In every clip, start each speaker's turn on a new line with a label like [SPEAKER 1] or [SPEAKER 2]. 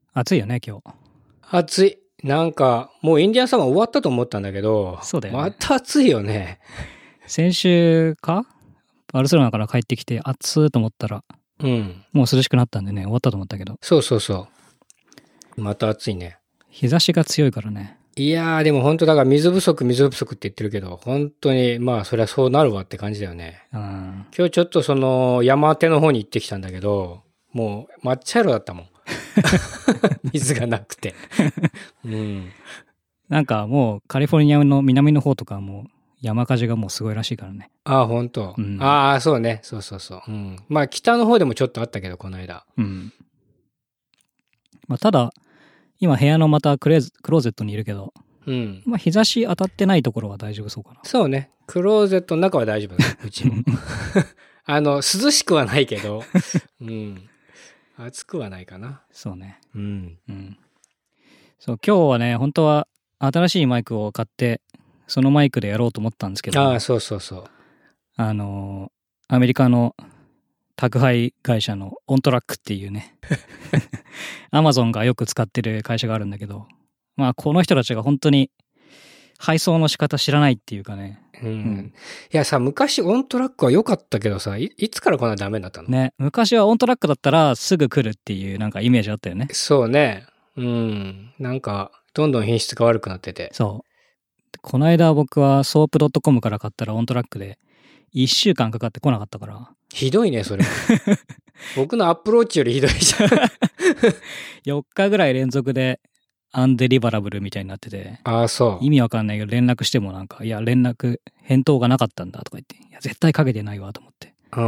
[SPEAKER 1] 暑いよね、今日。
[SPEAKER 2] 暑い。なんか、もうインディアンサマー終わったと思ったんだけど、
[SPEAKER 1] そうだよね
[SPEAKER 2] また暑いよね。
[SPEAKER 1] 先週かバルセロナから帰ってきて暑ーと思ったら、
[SPEAKER 2] うん。
[SPEAKER 1] もう涼しくなったんでね、終わったと思ったけど、
[SPEAKER 2] そうそうそう。また暑いね。
[SPEAKER 1] 日差しが強いからね。
[SPEAKER 2] いやー、でも本当だから水不足って言ってるけど、本当に、まあそりゃそうなるわって感じだよね。
[SPEAKER 1] うん。
[SPEAKER 2] 今日ちょっとその山手の方に行ってきたんだけど、もう抹茶色だったもん。水がなくて。うん。
[SPEAKER 1] なんかもうカリフォルニアの南の方とかはもう山火事がもうすごいらしいからね。
[SPEAKER 2] ああ、本当。
[SPEAKER 1] うん
[SPEAKER 2] ああ、そうね。そうそうそう。うん。まあ北の方でもちょっとあったけど、この間。
[SPEAKER 1] うん。まあただ、今部屋のまたクローゼットにいるけど、
[SPEAKER 2] うん。
[SPEAKER 1] まあ日差し当たってないところは大丈夫そうかな。
[SPEAKER 2] そうね。クローゼットの中は大丈夫だ。うちも。涼しくはないけど、うん。暑くはないかな。
[SPEAKER 1] そうね。
[SPEAKER 2] うん。
[SPEAKER 1] うん。そう、今日はね、本当は新しいマイクを買って、そのマイクでやろうと思ったんですけど、
[SPEAKER 2] ああ、そうそうそう。
[SPEAKER 1] アメリカの宅配会社のオントラックっていうね、アマゾンがよく使ってる会社があるんだけど、まあこの人たちが本当に配送の仕方知らないっていうかね。
[SPEAKER 2] うん。いやさ、昔オントラックは良かったけどさ、いつからこんなダメになったの？
[SPEAKER 1] ね、昔はオントラックだったらすぐ来るっていうなんかイメージあったよね。
[SPEAKER 2] そうね。うん。なんか、どんどん品質が悪くなってて。
[SPEAKER 1] そう。この間僕はソープ .com から買ったらオントラックで1週間かかってこなかったから。
[SPEAKER 2] ひどいね、それ。僕のアプローチよりひどいじゃん。
[SPEAKER 1] 4日ぐらい連続でアンデリバラブルみたいになってて、
[SPEAKER 2] ああ、そう。
[SPEAKER 1] 意味わかんないけど連絡してもなんか、いや返答がなかったんだとか言って、いや絶対かけてないわと思って。
[SPEAKER 2] うん。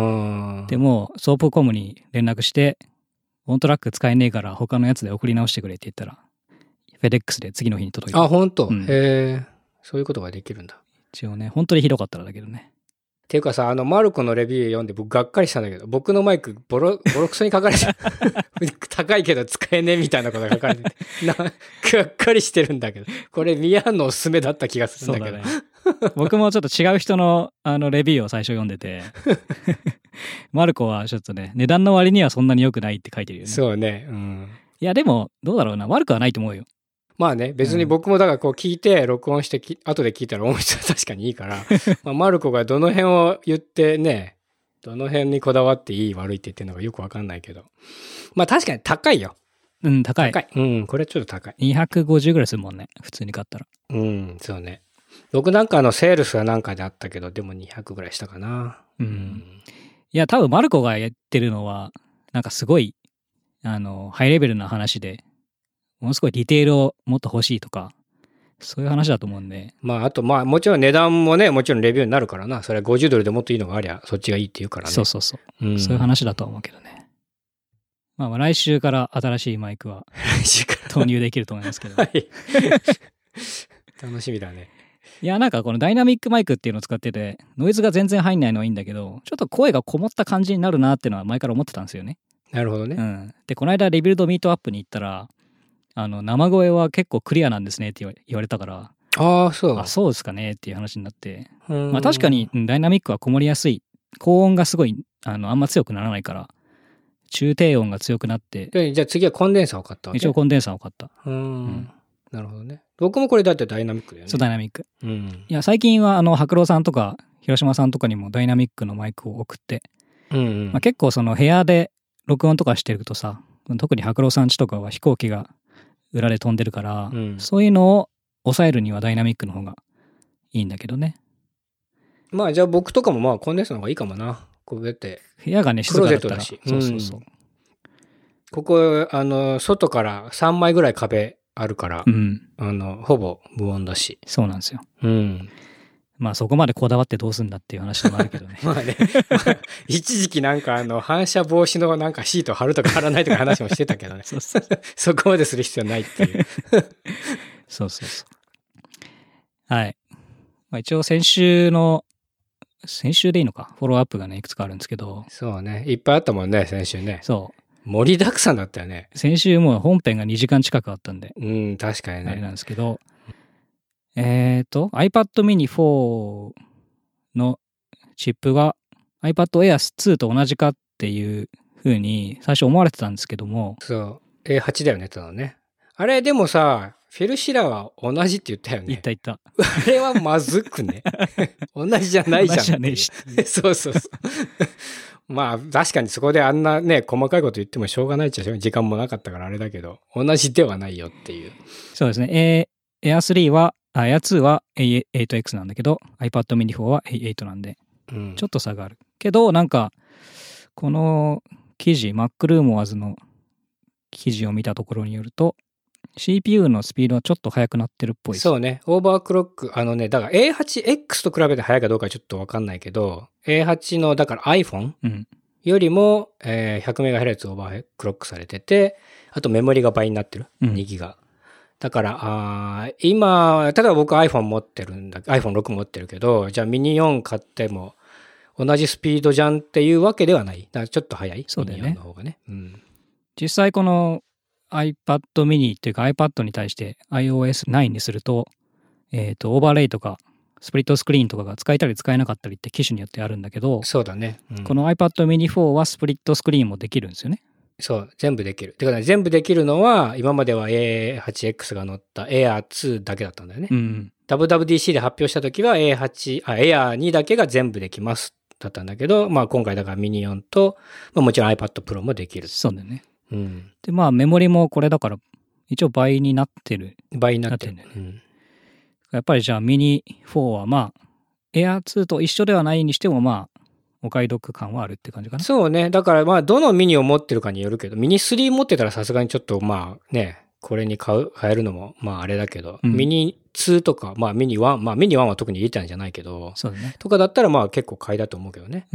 [SPEAKER 1] でも、ソープコムに連絡して、オントラック使えねえから他のやつで送り直してくれって言ったら、フェデックスで次の日に届いた。
[SPEAKER 2] あ、ほんと。
[SPEAKER 1] うん
[SPEAKER 2] へえ。そういうことができるんだ。
[SPEAKER 1] 一応ね、本当にひどかったらだけどね。
[SPEAKER 2] っていうかさ、マルコのレビュー読んで僕がっかりしたんだけど、僕のマイクボロクソに書かれて高いけど使えねえみたいなことが書かれてて、がっかりしてるんだけど、これミヤンのおすすめだった気がするんだけど。
[SPEAKER 1] そうだね。僕もちょっと違う人のレビューを最初読んでて、マルコはちょっとね、値段の割にはそんなに良くないって書いてるよね。
[SPEAKER 2] そうね。うん。
[SPEAKER 1] いや、でも、どうだろうな。悪くはないと思うよ。
[SPEAKER 2] まあね、別に僕もだからこう聞いて、録音して後で聞いたら音質は確かにいいから、まあ、マルコがどの辺を言ってね、どの辺にこだわっていい悪いって言ってるのかよくわかんないけど。まあ確かに高いよ。
[SPEAKER 1] うん、高い。
[SPEAKER 2] 高い。うん、これちょっと高い。
[SPEAKER 1] 250ぐらいするもんね。普通に買ったら。
[SPEAKER 2] うん、そうね。僕なんかセールスはなんかであったけど、でも200ぐらいしたかな。
[SPEAKER 1] うんいや、多分マルコがやってるのは、なんかすごい、ハイレベルな話で、ものすごいディテールをもっと欲しいとか、そういう話だと思うんで。
[SPEAKER 2] まあ、あと、まあ、もちろん値段もね、もちろんレビューになるからな。それは50ドルでもっといいのがありゃ、そっちがいいって言うからね。
[SPEAKER 1] そうそうそう。
[SPEAKER 2] うん、
[SPEAKER 1] そういう話だとは思うけどね。まあ来週から新しいマイクは
[SPEAKER 2] 来週か
[SPEAKER 1] 投入できると思いますけど。
[SPEAKER 2] ら。はい。楽しみだね。
[SPEAKER 1] いや、なんかこのダイナミックマイクっていうのを使ってて、ノイズが全然入んないのはいいんだけど、ちょっと声がこもった感じになるなっていうのは前から思ってたんですよね。
[SPEAKER 2] なるほどね。
[SPEAKER 1] うん。で、この間リビルドミートアップに行ったら、生声は結構クリアなんですねって言われたから、
[SPEAKER 2] ああ、そう。
[SPEAKER 1] あ、そうですかねっていう話になって、
[SPEAKER 2] ま
[SPEAKER 1] まあ確かにダイナミックはこもりやすい。高音がすごい、あんま強くならないから、中低音が強くなって、
[SPEAKER 2] で、じゃあ次はコンデンサーを買ったわけ？
[SPEAKER 1] 一応コンデンサーを買った。
[SPEAKER 2] なるほどね。僕もこれだってダイナミックだよね。
[SPEAKER 1] そう、ダイナミック。
[SPEAKER 2] うん。
[SPEAKER 1] いや、最近は白郎さんとか、広島さんとかにもダイナミックのマイクを送って、
[SPEAKER 2] うんうん。
[SPEAKER 1] まあ、結構その部屋で録音とかしてるとさ、特に白郎さん家とかは飛行機が裏で飛んでるから、
[SPEAKER 2] うん、
[SPEAKER 1] そういうのを抑えるにはダイナミックの方がいいんだけどね。
[SPEAKER 2] まあじゃあ僕とかもまあコンデンサーの方がいいかもな。こうやって。
[SPEAKER 1] 部屋がね、静かだったら。
[SPEAKER 2] クローゼットだし。
[SPEAKER 1] そうそうそう。
[SPEAKER 2] ここ、外から3枚ぐらい壁あるから、
[SPEAKER 1] うん。
[SPEAKER 2] ほぼ無音だし。
[SPEAKER 1] そうなんですよ。
[SPEAKER 2] うん。
[SPEAKER 1] まあそこまでこだわってどうすんだっていう話でもあるけどね。
[SPEAKER 2] まあね、一時期なんか反射防止のなんかシート貼るとか貼らないとか話もしてたけどね。
[SPEAKER 1] そうそう
[SPEAKER 2] そこまでする必要ないっていう。
[SPEAKER 1] そうそうそう。はい。まあ、一応先週でいいのか、フォローアップがね、いくつかあるんですけど。
[SPEAKER 2] そうね。いっぱいあったもんね、先週ね。
[SPEAKER 1] そう。
[SPEAKER 2] 盛りだくさんだったよね。
[SPEAKER 1] 先週もう本編が2時間近くあったんで。
[SPEAKER 2] うん、確かにね。
[SPEAKER 1] あれなんですけど。iPad mini 4のチップが iPad Air 2と同じかっていう風に最初思われてたんですけども。
[SPEAKER 2] そう。 A8 だよね、ただね。あれ、でもさ、フェルシラは同じって言ったよね。
[SPEAKER 1] 言った言った。
[SPEAKER 2] あれはまずくね。同じじゃないじゃん。
[SPEAKER 1] 同じじゃねえし。
[SPEAKER 2] そうそうそう。まあ、確かにそこであんなね、細かいこと言ってもしょうがないっちゃ時間もなかったからあれだけど、同じではないよっていう。
[SPEAKER 1] そうですね。Air 3は、Air 2は A8X なんだけど、iPad mini 4は A8 なんで、ちょっと差がある。けど、なんか、この記事、MacRumors の記事を見たところによると、CPU のスピードはちょっと速くなってるっぽいです。
[SPEAKER 2] そうね。オーバークロック。だから A8X と比べて速いかどうかはちょっとわかんないけど、A8 の、だから iPhone よりも、100MHz オーバークロックされてて、あとメモリが倍になってる。2ギガ。だから、今、例えば僕 iPhone 持ってるんだ、iPhone6 持ってるけど、じゃあミニ4買っても同じスピードじゃんっていうわけではない。だからちょっと速い。
[SPEAKER 1] そうだよね。
[SPEAKER 2] ミニ4の方がね。
[SPEAKER 1] 実際この iPad mini っていうか iPad に対して iOS9 にすると、オーバーレイとかスプリットスクリーンとかが使えたり使えなかったりって機種によってあるんだけど、
[SPEAKER 2] そうだね。
[SPEAKER 1] この iPad mini 4はスプリットスクリーンもできるんですよね。
[SPEAKER 2] そう、全部できる。てかね、全部できるのは、今までは A8X が乗った Air2 だけだったんだよね。WWDC で発表した時は Air2 だけが全部できますだったんだけど、まあ今回だからミニ4と、まあ、もちろん iPad Pro もできる。
[SPEAKER 1] そうだよね。で、まあメモリもこれだから、一応倍になってる。
[SPEAKER 2] 倍になってるね。
[SPEAKER 1] やっぱりじゃあミニ4はまあ、Air2 と一緒ではないにしてもまあ、お買い得感はあるって感じかな。
[SPEAKER 2] そうね。だからまあ、どのミニを持ってるかによるけど、ミニ3持ってたらさすがにちょっとまあね、これに変えるのもまああれだけど、ミニ2とか、まあミニ1、まあミニ1は特に入れたんじゃないけど、
[SPEAKER 1] そうだね。
[SPEAKER 2] とかだったらまあ結構買いだと思うけどね。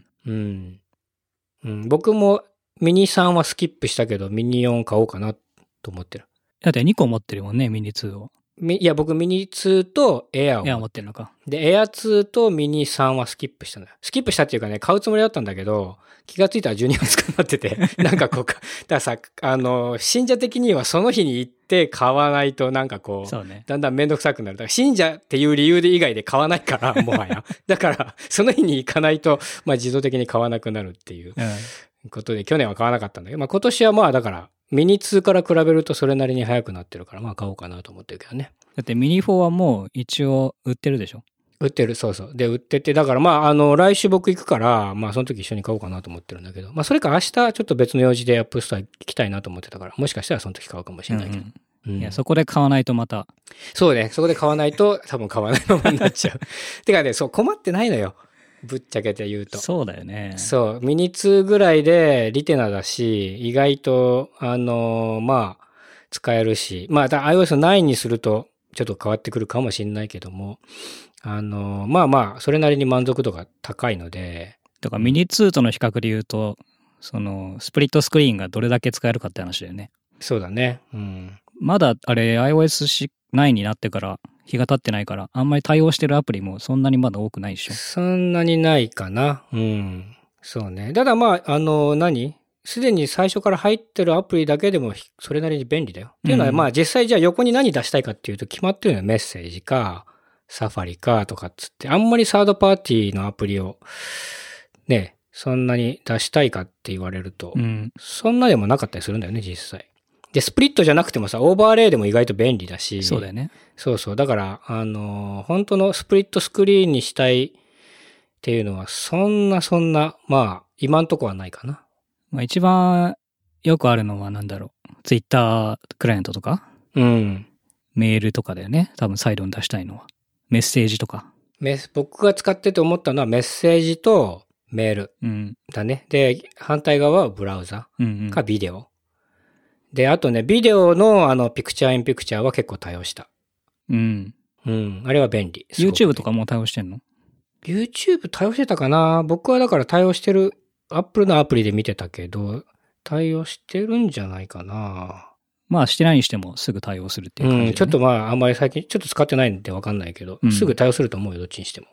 [SPEAKER 2] 僕もミニ3はスキップしたけど、ミニ4買おうかなと思ってる。
[SPEAKER 1] だって2個持ってるもんね、ミニ2を。
[SPEAKER 2] いや、僕ミニ2とエアを
[SPEAKER 1] 持ってるのか。
[SPEAKER 2] で、エア2とミニ3はスキップしたのよ。スキップしたっていうかね、買うつもりだったんだけど、気がついたら12月になってて、なんかこう、だからさ、信者的にはその日に行って買わないとなんかこう、
[SPEAKER 1] そうね、
[SPEAKER 2] だんだんめんどくさくなる。だから信者っていう理由で以外で買わないから、もはや。だから、その日に行かないと、まあ自動的に買わなくなるっていうことで、去年は買わなかったんだけど、まあ今年はまあだから、ミニ2から比べるとそれなりに速くなってるから、まあ買おうかなと思ってるけどね。
[SPEAKER 1] だってミニ4はもう一応売ってるでしょ？
[SPEAKER 2] 売ってる、そうそう。で、売ってて、だからまあ、来週僕行くから、まあその時一緒に買おうかなと思ってるんだけど、まあそれか明日ちょっと別の用事でアップストア行きたいなと思ってたから、もしかしたらその時買うかもしれないけど。
[SPEAKER 1] いや、そこで買わないとまた。
[SPEAKER 2] そうね、そこで買わないと多分買わないままになっちゃう。てかね、そう、困ってないのよ。ぶっちゃけて言うと。
[SPEAKER 1] そうだよね。
[SPEAKER 2] そう、ミニ2ぐらいでリテナだし、意外と、まあ、使えるし、まあ、iOS9 にするとちょっと変わってくるかもしれないけども、まあまあ、それなりに満足度が高いので。
[SPEAKER 1] だからミニ2との比較で言うと、その、スプリットスクリーンがどれだけ使えるかって話だよね。
[SPEAKER 2] そうだね。
[SPEAKER 1] まだあれ iOS9 になってから日が経ってないから、あんまり対応してるアプリもそんなにまだ多くないでしょ。
[SPEAKER 2] そんなにないかな。そうね。ただまあ、すでに最初から入ってるアプリだけでもそれなりに便利だよ。っていうのはまあ実際じゃあ横に何出したいかっていうと決まってるのよ。メッセージか、サファリかとかっつって。あんまりサードパーティーのアプリをね、そんなに出したいかって言われると、そんなでもなかったりするんだよね、実際。で、スプリットじゃなくてもさ、オーバーレイでも意外と便利だし。
[SPEAKER 1] そうだよね。
[SPEAKER 2] そうそう。だから、本当のスプリットスクリーンにしたいっていうのは、そんな、まあ、今んとこはないかな。
[SPEAKER 1] まあ一番よくあるのはなんだろう。ツイッタークライアントとかメールとかだよね。多分サイドに出したいのは。メッセージとか。
[SPEAKER 2] 僕が使ってて思ったのはメッセージとメールだね。で、反対側はブラウザかビデオ。で、あとね、ビデオのピクチャーインピクチャーは結構対応した。あれは便利。
[SPEAKER 1] YouTube とかもう対応してんの？
[SPEAKER 2] YouTube 対応してたかな？僕はだから対応してる、Apple のアプリで見てたけど、対応してるんじゃないかな。
[SPEAKER 1] まあしてないにしてもすぐ対応するっていう感じ、ね。
[SPEAKER 2] ちょっとまああんまり最近ちょっと使ってないんでわかんないけど、すぐ対応すると思うよ、どっちにしても。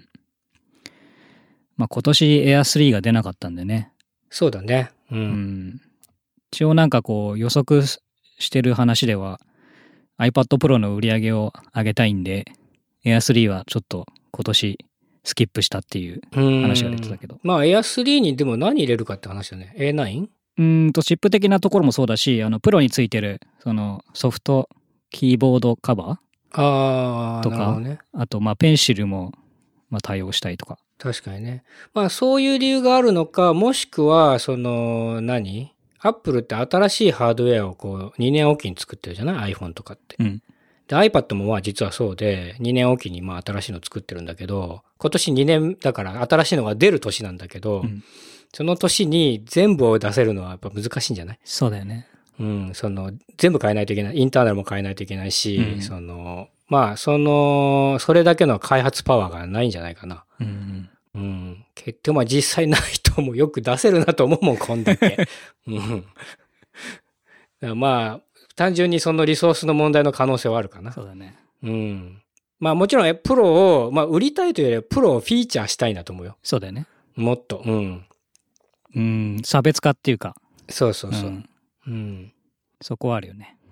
[SPEAKER 1] まあ今年 Air3 が出なかったんでね。
[SPEAKER 2] そうだね。
[SPEAKER 1] 一応なんかこう予測してる話では iPad Pro の売り上げを上げたいんで Air3 はちょっと今年スキップしたっていう話が出てたけど。
[SPEAKER 2] まあ Air3 にでも何入れるかって話だね。A9？
[SPEAKER 1] チップ的なところもそうだし、プロについてる、そのソフトキーボードカバーとか、
[SPEAKER 2] ね、
[SPEAKER 1] あと、まあ、ペンシルも、まあ、対応したりとか。
[SPEAKER 2] 確かにね。まあ、そういう理由があるのか、もしくは、アップルって新しいハードウェアをこう、2年おきに作ってるじゃない ?iPhone とかって。
[SPEAKER 1] うん。
[SPEAKER 2] で、iPad もまあ実はそうで、2年おきにまあ新しいの作ってるんだけど、今年2年だから新しいのが出る年なんだけど、その年に全部を出せるのはやっぱ難しいんじゃない？
[SPEAKER 1] そうだよね。
[SPEAKER 2] 全部変えないといけない。インターナルも変えないといけないし、それだけの開発パワーがないんじゃないかな。でもまあ実際ない人もよく出せるなと思うもん、こんだけ。だからまあ、単純にそのリソースの問題の可能性はあるかな。
[SPEAKER 1] そうだね。
[SPEAKER 2] まあもちろんプロを、まあ売りたいというよりはプロをフィーチャーしたいなと思うよ。
[SPEAKER 1] そうだよね。
[SPEAKER 2] もっと。
[SPEAKER 1] 差別化っていうか。
[SPEAKER 2] そう。そ
[SPEAKER 1] こはあるよね。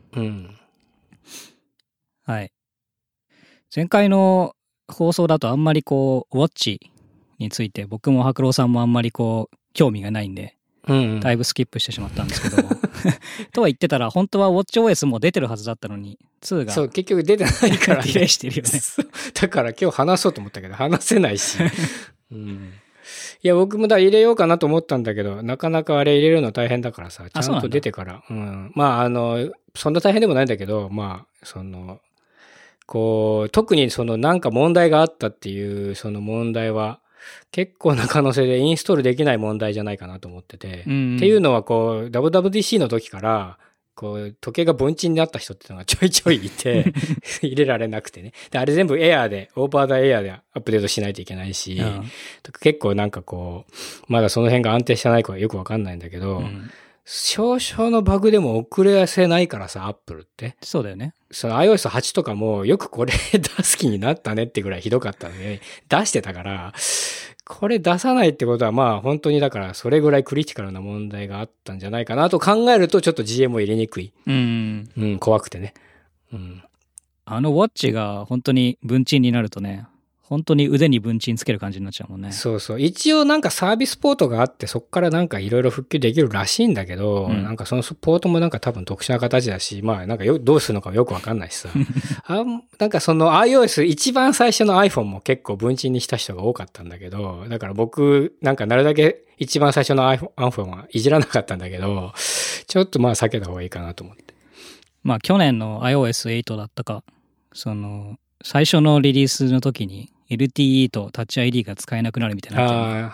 [SPEAKER 1] はい。前回の放送だとあんまりこう、ウォッチについて僕も白郎さんもあんまりこう、興味がないんで、だいぶスキップしてしまったんですけどとは言ってたら本当は WatchOS も出てるはずだったのに2が
[SPEAKER 2] そう結局出てないから
[SPEAKER 1] ディレイしてるよね
[SPEAKER 2] だから今日話そうと思ったけど話せないし、いや僕も入れようかなと思ったんだけどなかなかあれ入れるの大変だからさちゃんと出てからまあそんな大変でもないんだけどまあこう特になんか問題があったっていうその問題は結構な可能性でインストールできない問題じゃないかなと思ってて。っていうのはこう、WWDC の時から、こう、時計が凡人になった人っていうのがちょいちょいいて、入れられなくてね。で、あれ全部エアーで、オーバーダイエアでアップデートしないといけないし、結構なんかこう、まだその辺が安定してないかよくわかんないんだけど、少々のバグでも遅れせないからさ、アップルって。
[SPEAKER 1] そうだよね。
[SPEAKER 2] iOS8 とかもよくこれ出す気になったねってぐらいひどかったんで、出してたから、これ出さないってことはまあ本当にだからそれぐらいクリティカルな問題があったんじゃないかなと考えるとちょっと GM を入れにくい。怖くてね。ウォ
[SPEAKER 1] ッチが本当に文鎮になるとね、本当に腕に文鎮つける感じになっちゃうもんね。
[SPEAKER 2] そう。一応なんかサービスポートがあって、そこからなんかいろいろ復旧できるらしいんだけど、なんかそのポートもなんか多分特殊な形だし、まあなんかどうするのかよくわかんないしさ。なんかiOS 一番最初の iPhone も結構文鎮にした人が多かったんだけど、だから僕なんかなるだけ一番最初の iPhone はいじらなかったんだけど、ちょっとまあ避けた方がいいかなと思って。
[SPEAKER 1] まあ去年の iOS8 だったか、最初のリリースの時に、LTE とタッチ ID が使えなくなるみたいな。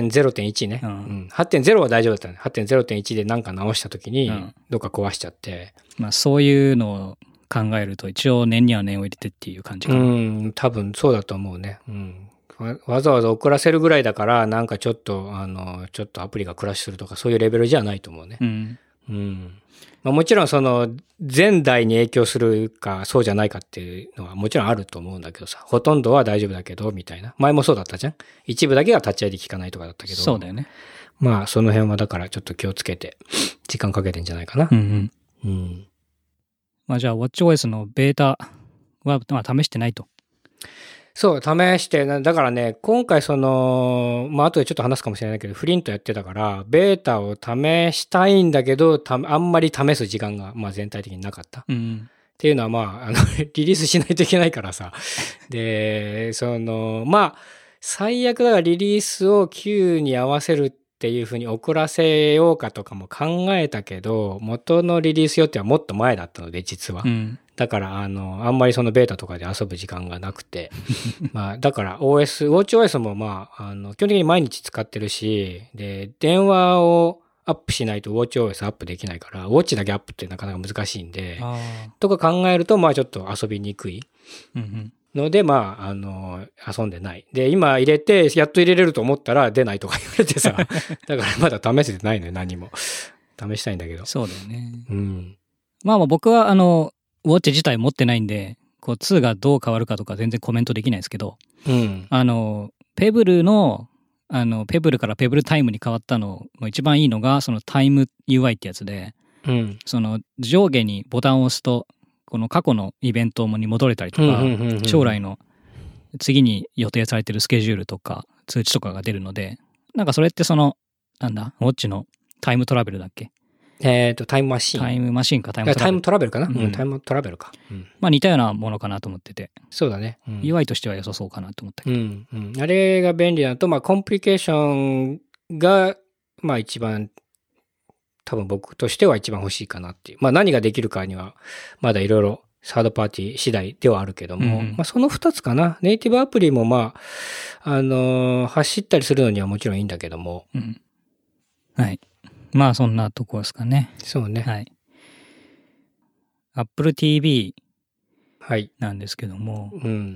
[SPEAKER 2] 8.0.1 ね。8.0 は大丈夫だったね。8.0.1 でなんか直した時に、どっか壊しちゃって。
[SPEAKER 1] まあそういうのを考えると、一応念には念を入れてっていう感じかな。
[SPEAKER 2] 多分そうだと思うね。わざわざ遅らせるぐらいだから、なんかちょっとアプリがクラッシュするとか、そういうレベルじゃないと思うね。まあ、もちろん前代に影響するかそうじゃないかっていうのはもちろんあると思うんだけどさ、ほとんどは大丈夫だけどみたいな。前もそうだったじゃん。一部だけがタッチ ID 効かないとかだったけど。
[SPEAKER 1] そうだよね。
[SPEAKER 2] まあその辺はだからちょっと気をつけて時間かけてんじゃないかな。
[SPEAKER 1] まあじゃあ WatchOS のベータはまあ試してないと。
[SPEAKER 2] そう、試して、だからね、今回まあ後でちょっと話すかもしれないけど、フリントやってたから、ベータを試したいんだけど、あんまり試す時間が、まあ全体的になかった。っていうのはまあ、リリースしないといけないからさ。で、まあ、最悪だからリリースを Q に合わせるっていうふうに遅らせようかとかも考えたけど、元のリリース予定はもっと前だったので、実は。だから、あんまりベータとかで遊ぶ時間がなくて。まあ、だから WatchOS もまあ、基本的に毎日使ってるし、で、電話をアップしないと WatchOS アップできないから、Watch だけアップってなかなか難しいんで、とか考えると、まあちょっと遊びにくいので、まあ、遊んでない。で、今入れて、やっと入れれると思ったら出ないとか言われてさ、だからまだ試せてないのよ、何も。試したいんだけど。
[SPEAKER 1] そうだよね。まあ僕はウォッチ自体持ってないんで、こう2がどう変わるかとか全然コメントできないですけど、ペブルの、ペブルからペブルタイムに変わったの一番いいのが、タイム UI ってやつで、上下にボタンを押すと、この過去のイベントに戻れたりとか、将来の次に予定されてるスケジュールとか通知とかが出るので、なんかそれってなんだ、ウォッチのタイムトラベルだっけ？
[SPEAKER 2] タイムマシーン。
[SPEAKER 1] タイムマシーンか、タイムト
[SPEAKER 2] タイム
[SPEAKER 1] ラベル。
[SPEAKER 2] トラベルかな、
[SPEAKER 1] うん
[SPEAKER 2] タイムトラベルか。
[SPEAKER 1] まあ似たようなものかなと思ってて、
[SPEAKER 2] そうだね。
[SPEAKER 1] UI としては良さそうかなと思ったけど。
[SPEAKER 2] あれが便利なのと、まあ、コンプリケーションが、まあ一番、多分僕としては一番欲しいかなっていう。まあ何ができるかには、まだいろいろサードパーティー次第ではあるけども、まあその2つかな。ネイティブアプリもまあ、走ったりするのにはもちろんいいんだけども。
[SPEAKER 1] はい。まあそんなとこですかね。
[SPEAKER 2] そうね。
[SPEAKER 1] はい。Apple TV
[SPEAKER 2] はい。
[SPEAKER 1] なんですけども、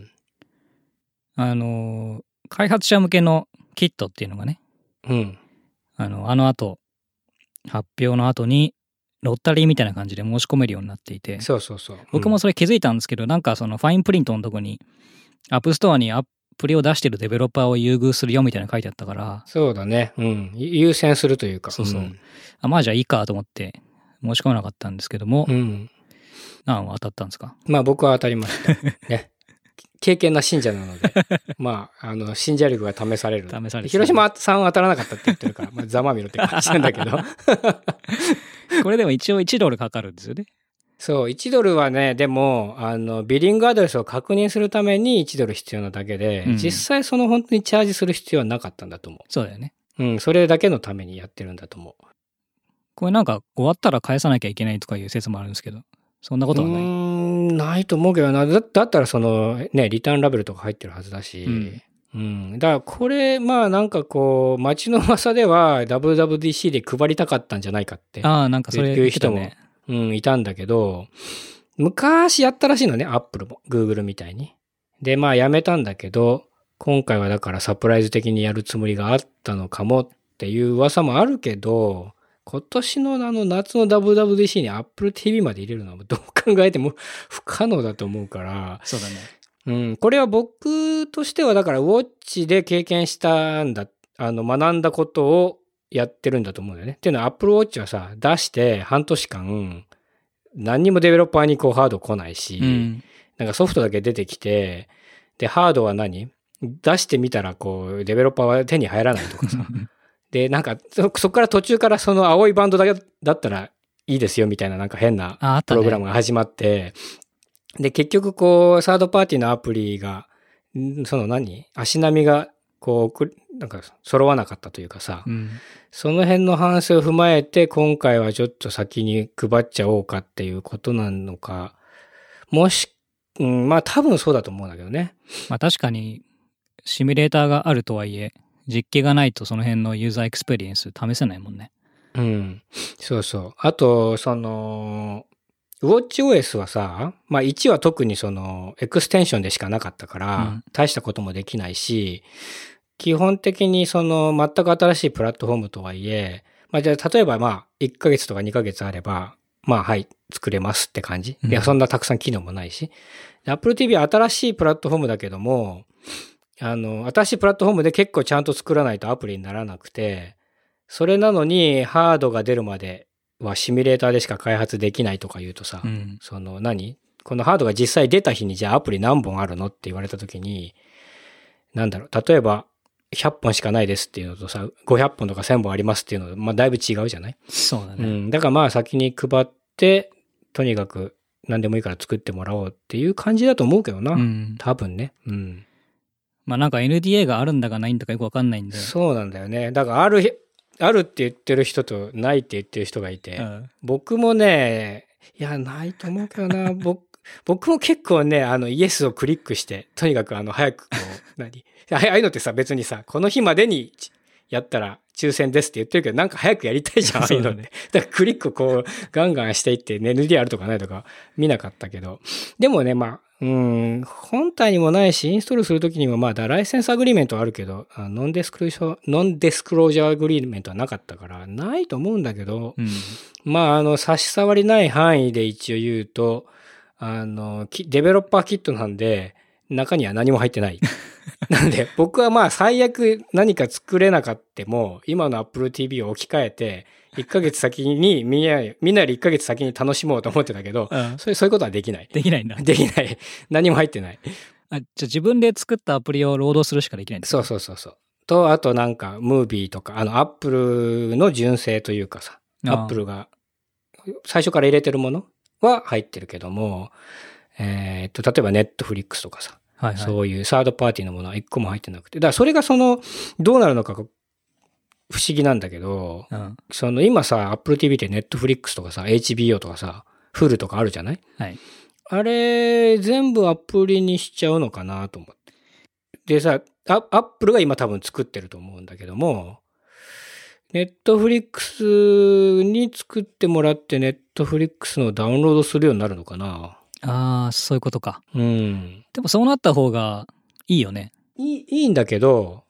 [SPEAKER 1] 開発者向けのキットっていうのがね、あの後、発表の後にロッタリーみたいな感じで申し込めるようになっていて、
[SPEAKER 2] そう。
[SPEAKER 1] 僕もそれ気づいたんですけど、なんかそのファインプリントのとこに、アップストアにアプリを出してるデベロッパーを優遇するよみたいなの書いてあったから、
[SPEAKER 2] そうだね。優先するというか。
[SPEAKER 1] そう。まあじゃあいいかと思って申し込まなかったんですけども、何は当たったんですか？
[SPEAKER 2] まあ僕は当たりました。ね。敬虔な信者なので、まあ、信者力が試される。広島さんは当たらなかったって言ってるから、まあ、ざまみろって感じなんだけど。
[SPEAKER 1] これでも一応1ドルかかるんですよね。
[SPEAKER 2] そう、1ドルはね、でも、ビリングアドレスを確認するために1ドル必要なだけで、実際その本当にチャージする必要はなかったんだと思う。
[SPEAKER 1] そうだよね。
[SPEAKER 2] それだけのためにやってるんだと思う。
[SPEAKER 1] これなんか終わったら返さなきゃいけないとかいう説もあるんですけど、そんなことはない？
[SPEAKER 2] ないと思うけどな。だったらそのね、リターンラベルとか入ってるはずだし。だからこれ、まあなんかこう、街の噂では WWDC で配りたかったんじゃないかって
[SPEAKER 1] なんかそれ
[SPEAKER 2] いう人も、いたんだけど、昔やったらしいのね、Apple も Google みたいに。で、まあやめたんだけど、今回はだからサプライズ的にやるつもりがあったのかもっていう噂もあるけど、今年の夏の WWDC に Apple TV まで入れるのはどう考えても不可能だと思うから。
[SPEAKER 1] そうだね。
[SPEAKER 2] これは僕としてはだからウォッチで経験したんだ、学んだことをやってるんだと思うんだよね。っていうのは Apple Watch はさ、出して半年間何にもデベロッパーにこうハード来ないし、なんかソフトだけ出てきて、で、ハードは出してみたらこうデベロッパーは手に入らないとかさ。で、なんか、そこから途中からその青いバンドだったらいいですよみたいななんか変なプログラムが始まって、で、結局こう、サードパーティーのアプリが、足並みがこう、なんか揃わなかったというかさ、その辺の反省を踏まえて、今回はちょっと先に配っちゃおうかっていうことなのか、まあ多分そうだと思うんだけどね。
[SPEAKER 1] まあ確かに、シミュレーターがあるとはいえ、実機がないとその辺のユーザーエクスペリエンス試せないもんね。
[SPEAKER 2] そうそう。あと、WatchOS はさ、まあ1は特にエクステンションでしかなかったから、大したこともできないし、基本的に全く新しいプラットフォームとはいえ、まあじゃあ例えばまあ1ヶ月とか2ヶ月あれば、まあはい、作れますって感じ。いや、そんなたくさん機能もないし。Apple TV は新しいプラットフォームだけども、新しいプラットフォームで結構ちゃんと作らないとアプリにならなくて、それなのにハードが出るまではシミュレーターでしか開発できないとか言うとさ、このハードが実際出た日にじゃあアプリ何本あるのって言われた時に、例えば100本しかないですっていうのとさ、500本とか1000本ありますっていうのと、まあだいぶ違うじゃない？
[SPEAKER 1] そうだね。
[SPEAKER 2] だからまあ先に配って、とにかく何でもいいから作ってもらおうっていう感じだと思うけどな。多分ね。
[SPEAKER 1] まあなんか NDA があるんだかないんだかよくわかんないんで。
[SPEAKER 2] そうなんだよね。だからあるって言ってる人とないって言ってる人がいて、僕もね、いや、ないと思うけどな。僕も結構ね、イエスをクリックして、とにかく早くこう、ああいうのってさ、別にさ、この日までにやったら抽選ですって言ってるけど、なんか早くやりたいじゃん、ああいうのね。だからクリックこう、ガンガンしていって、ね、ND あるとかないとか見なかったけど。でもね、まあ、本体にもないし、インストールするときにもまだライセンスアグリーメントはあるけど、ノンデスクロージャーアグリーメントはなかったから、ないと思うんだけど、まあ、差し障りない範囲で一応言うと、デベロッパーキットなんで、中には何も入ってない。なんで、僕はまあ最悪何か作れなかったも、今の Apple TV を置き換えて、1ヶ月先にみんなより1ヶ月先に楽しもうと思ってたけど、そういうことはできない。
[SPEAKER 1] できないんだ。
[SPEAKER 2] できない。何も入ってない。
[SPEAKER 1] じゃあ自分で作ったアプリをロードするしかできないんだ。
[SPEAKER 2] そう。 と、あとなんか、ムービーとか、アップルの純正というかさ、アップルが最初から入れてるものは入ってるけども、例えばネットフリックスとかさ、
[SPEAKER 1] はいはい、
[SPEAKER 2] そういうサードパーティーのものは一個も入ってなくて、だからそれがどうなるのか不思議なんだけど、今さ、Apple TV ってネットフリックスとかさ、HBO とかさ、フルとかあるじゃない？
[SPEAKER 1] はい。
[SPEAKER 2] あれ、全部アプリにしちゃうのかなと思って。でさ、アップルが今多分作ってると思うんだけども、ネットフリックスに作ってもらって、ネットフリックスのダウンロードするようになるのかな？
[SPEAKER 1] ああ、そういうことか。
[SPEAKER 2] うん。
[SPEAKER 1] でもそうなった方がいいよね。
[SPEAKER 2] いいんだけど、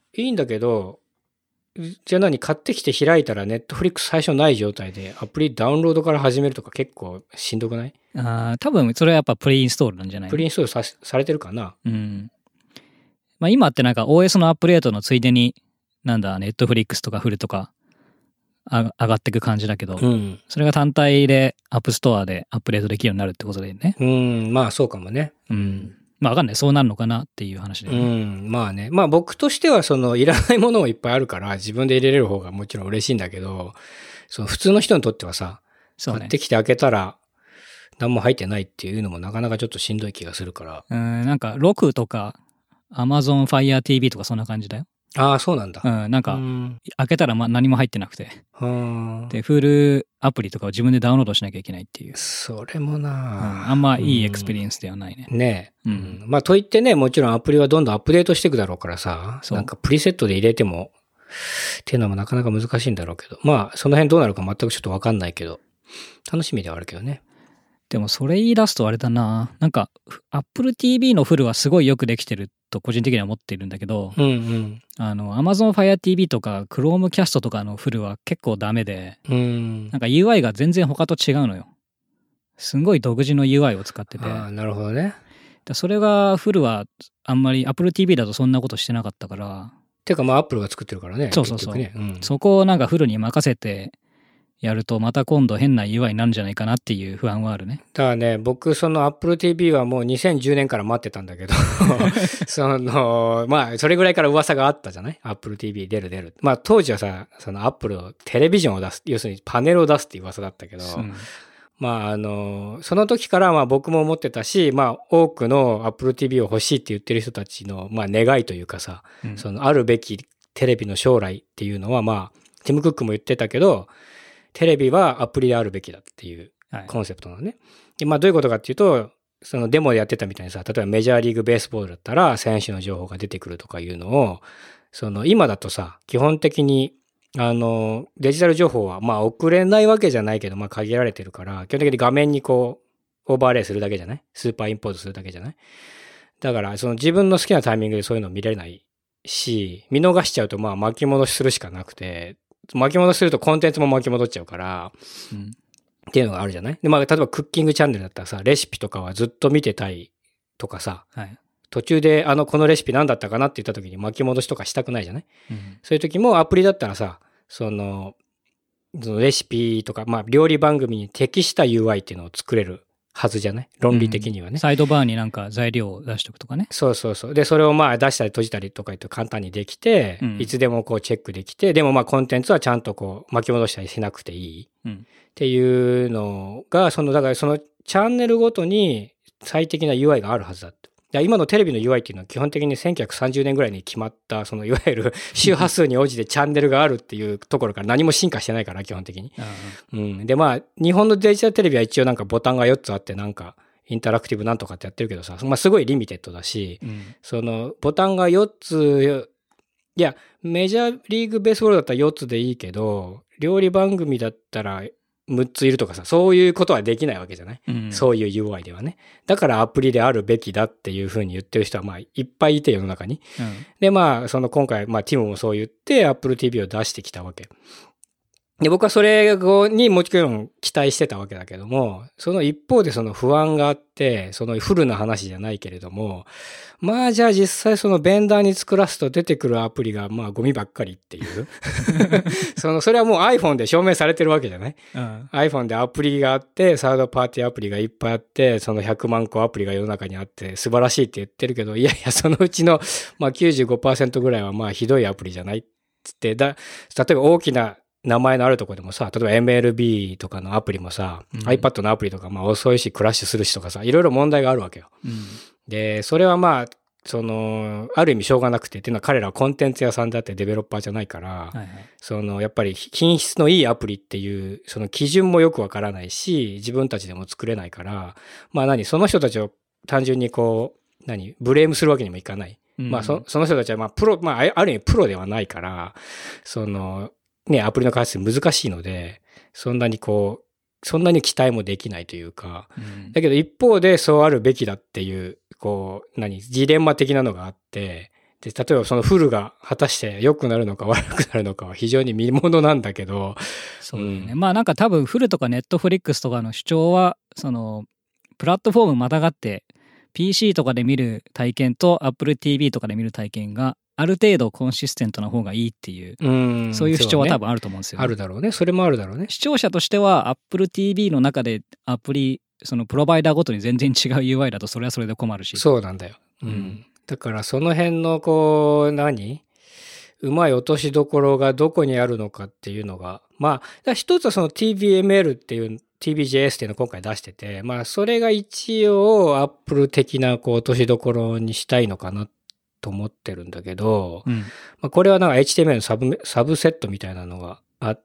[SPEAKER 2] じゃあ買ってきて開いたらネットフリックス最初ない状態でアプリダウンロードから始めるとか結構しんどくない？
[SPEAKER 1] 多分それはやっぱプリインストールなんじゃないの？
[SPEAKER 2] プリインストールされてるかな？
[SPEAKER 1] うん。まあ今ってなんか OS のアップデートのついでに、ネットフリックスとかフルとか上がっていく感じだけど、
[SPEAKER 2] うん、
[SPEAKER 1] それが単体でアップストアでアップデートできるようになるってことだよね。
[SPEAKER 2] まあそうかもね。
[SPEAKER 1] まあわかんない。そうなるのかなっていう話で、ね。
[SPEAKER 2] まあね。まあ僕としてはいらないものもいっぱいあるから自分で入れれる方がもちろん嬉しいんだけど、普通の人にとってはさ、
[SPEAKER 1] そうね、
[SPEAKER 2] 買ってきて開けたら何も入ってないっていうのもなかなかちょっとしんどい気がするから。
[SPEAKER 1] なんか6とか Amazon Fire TV とかそんな感じだよ。
[SPEAKER 2] ああ、そうなんだ。
[SPEAKER 1] なんか、開けたら何も入ってなくて。で、フルアプリとかを自分でダウンロードしなきゃいけないっていう。
[SPEAKER 2] それもな、
[SPEAKER 1] あんまいいエクスペリエンスではないね。
[SPEAKER 2] ねえ。まあ、といってね、もちろんアプリはどんどんアップデートしていくだろうからさ、なんかプリセットで入れても、っていうのもなかなか難しいんだろうけど、まあ、その辺どうなるか全くちょっとわかんないけど、楽しみではあるけどね。
[SPEAKER 1] でもそれ言い出すとあれだな。なんか、Apple TV のフルはすごいよくできてると個人的には思っているんだけど、Amazon Fire TV とか Chromecast とかのフルは結構ダメで、なんか UI が全然他と違うのよ。すんごい独自の UI を使ってて。
[SPEAKER 2] ああ、なるほどね。
[SPEAKER 1] それがフルはあんまり Apple TV だとそんなことしてなかったから。
[SPEAKER 2] てかまあ Apple が作ってるからね。
[SPEAKER 1] そうそうそう。そこをなんかフルに任せて、やるとまた今度変な UI になるんじゃないかなっていう不安はあるね。
[SPEAKER 2] だからね、僕Apple TV はもう2010年から待ってたんだけど、まあそれぐらいから噂があったじゃない？ Apple TV 出る。まあ当時はさ、Apple をテレビジョンを出す、要するにパネルを出すっていう噂だったけど、まあその時からまあ僕も思ってたし、まあ多くの Apple TV を欲しいって言ってる人たちのまあ願いというかさ、あるべきテレビの将来っていうのはまあ、ティム・クックも言ってたけど、テレビはアプリであるべきだっていうコンセプトなのね。で、まあどういうことかっていうと、デモでやってたみたいにさ、例えばメジャーリーグベースボールだったら選手の情報が出てくるとかいうのを、今だとさ、基本的に、デジタル情報はまあ送れないわけじゃないけど、まあ限られてるから、基本的に画面にオーバーレイするだけじゃない？スーパーインポートするだけじゃない？だから、自分の好きなタイミングでそういうのを見れないし、見逃しちゃうとまあ巻き戻しするしかなくて、巻き戻しするとコンテンツも巻き戻っちゃうから、っていうのがあるじゃない？で、まあ、例えばクッキングチャンネルだったらさ、レシピとかはずっと見てたいとかさ、途中でこのレシピ何だったかなって言った時に巻き戻しとかしたくないじゃない？そういう時もアプリだったらさ、そのレシピとか、まあ、料理番組に適した UI っていうのを作れるはずじゃない？論理的にはね、
[SPEAKER 1] サイドバーになんか材料を出しておくとかね。
[SPEAKER 2] そう。で、それをまあ出したり閉じたりとか言って簡単にできて、いつでもチェックできて、でもまあコンテンツはちゃんと巻き戻したりしなくていいっていうのが、だからチャンネルごとに最適な UI があるはずだって。今のテレビの UI っていうのは基本的に1930年ぐらいに決まった、いわゆる周波数に応じてチャンネルがあるっていうところから何も進化してないから、基本的に。で、まあ、日本のデジタルテレビは一応なんかボタンが4つあって、なんか、インタラクティブなんとかってやってるけどさ、まあすごいリミテッドだし、ボタンが4つ、いや、メジャーリーグベースボールだったら4つでいいけど、料理番組だったら6ついるとかさ、そういうことはできないわけじゃない？そういう UI ではね。だからアプリであるべきだっていうふうに言ってる人はまあいっぱいいて世の中に。で、まあ今回、まあティムもそう言って Apple TV を出してきたわけ。 で、僕はそれにもちろん期待してたわけだけども、その一方でその不安があって、そのフルな話じゃないけれども、まあじゃあ実際そのベンダーに作らすと出てくるアプリがまあゴミばっかりっていう。それはもう iPhone で証明されてるわけじゃない、iPhone でアプリがあって、サードパーティーアプリがいっぱいあって、その100万個アプリが世の中にあって素晴らしいって言ってるけど、いやいやそのうちのまあ 95% ぐらいはまあひどいアプリじゃないっつって、例えば大きな名前のあるところでもさ、例えば MLB とかのアプリもさ、iPad のアプリとかまあ遅いしクラッシュするしとかさ、いろいろ問題があるわけよ。で、それはまあ、ある意味しょうがなくて、っていうのは彼らはコンテンツ屋さんだってデベロッパーじゃないから、やっぱり品質のいいアプリっていう、その基準もよくわからないし、自分たちでも作れないから、まあその人たちを単純にブレームするわけにもいかない。まあその人たちはまあある意味プロではないから、アプリの開発難しいので、そんなに期待もできないというか、だけど一方でそうあるべきだっていう、ジレンマ的なのがあって、で、例えばそのフルが果たして良くなるのか悪くなるのかは非常に見ものなんだけど。
[SPEAKER 1] そうだよね。まあなんか多分フルとかネットフリックスとかの主張は、プラットフォームまたがって、PC とかで見る体験と Apple TV とかで見る体験が、ある程度コンシステントな方がいいっていう、そういう主張は多分あると思うんですよね。
[SPEAKER 2] あるだろうね。それもあるだろうね。
[SPEAKER 1] 視聴者としては Apple TV の中でアプリ、プロバイダーごとに全然違う UI だとそれはそれで困るし。
[SPEAKER 2] そうなんだよ。だからその辺のうまい落としどころがどこにあるのかっていうのが、まあ、一つはその TVML っていう、TVJS っていうのを今回出してて、まあそれが一応 Apple 的な落としどころにしたいのかなと思ってるんだけど、まあ、これはなんか HTML のサブセットみたいなのがあって、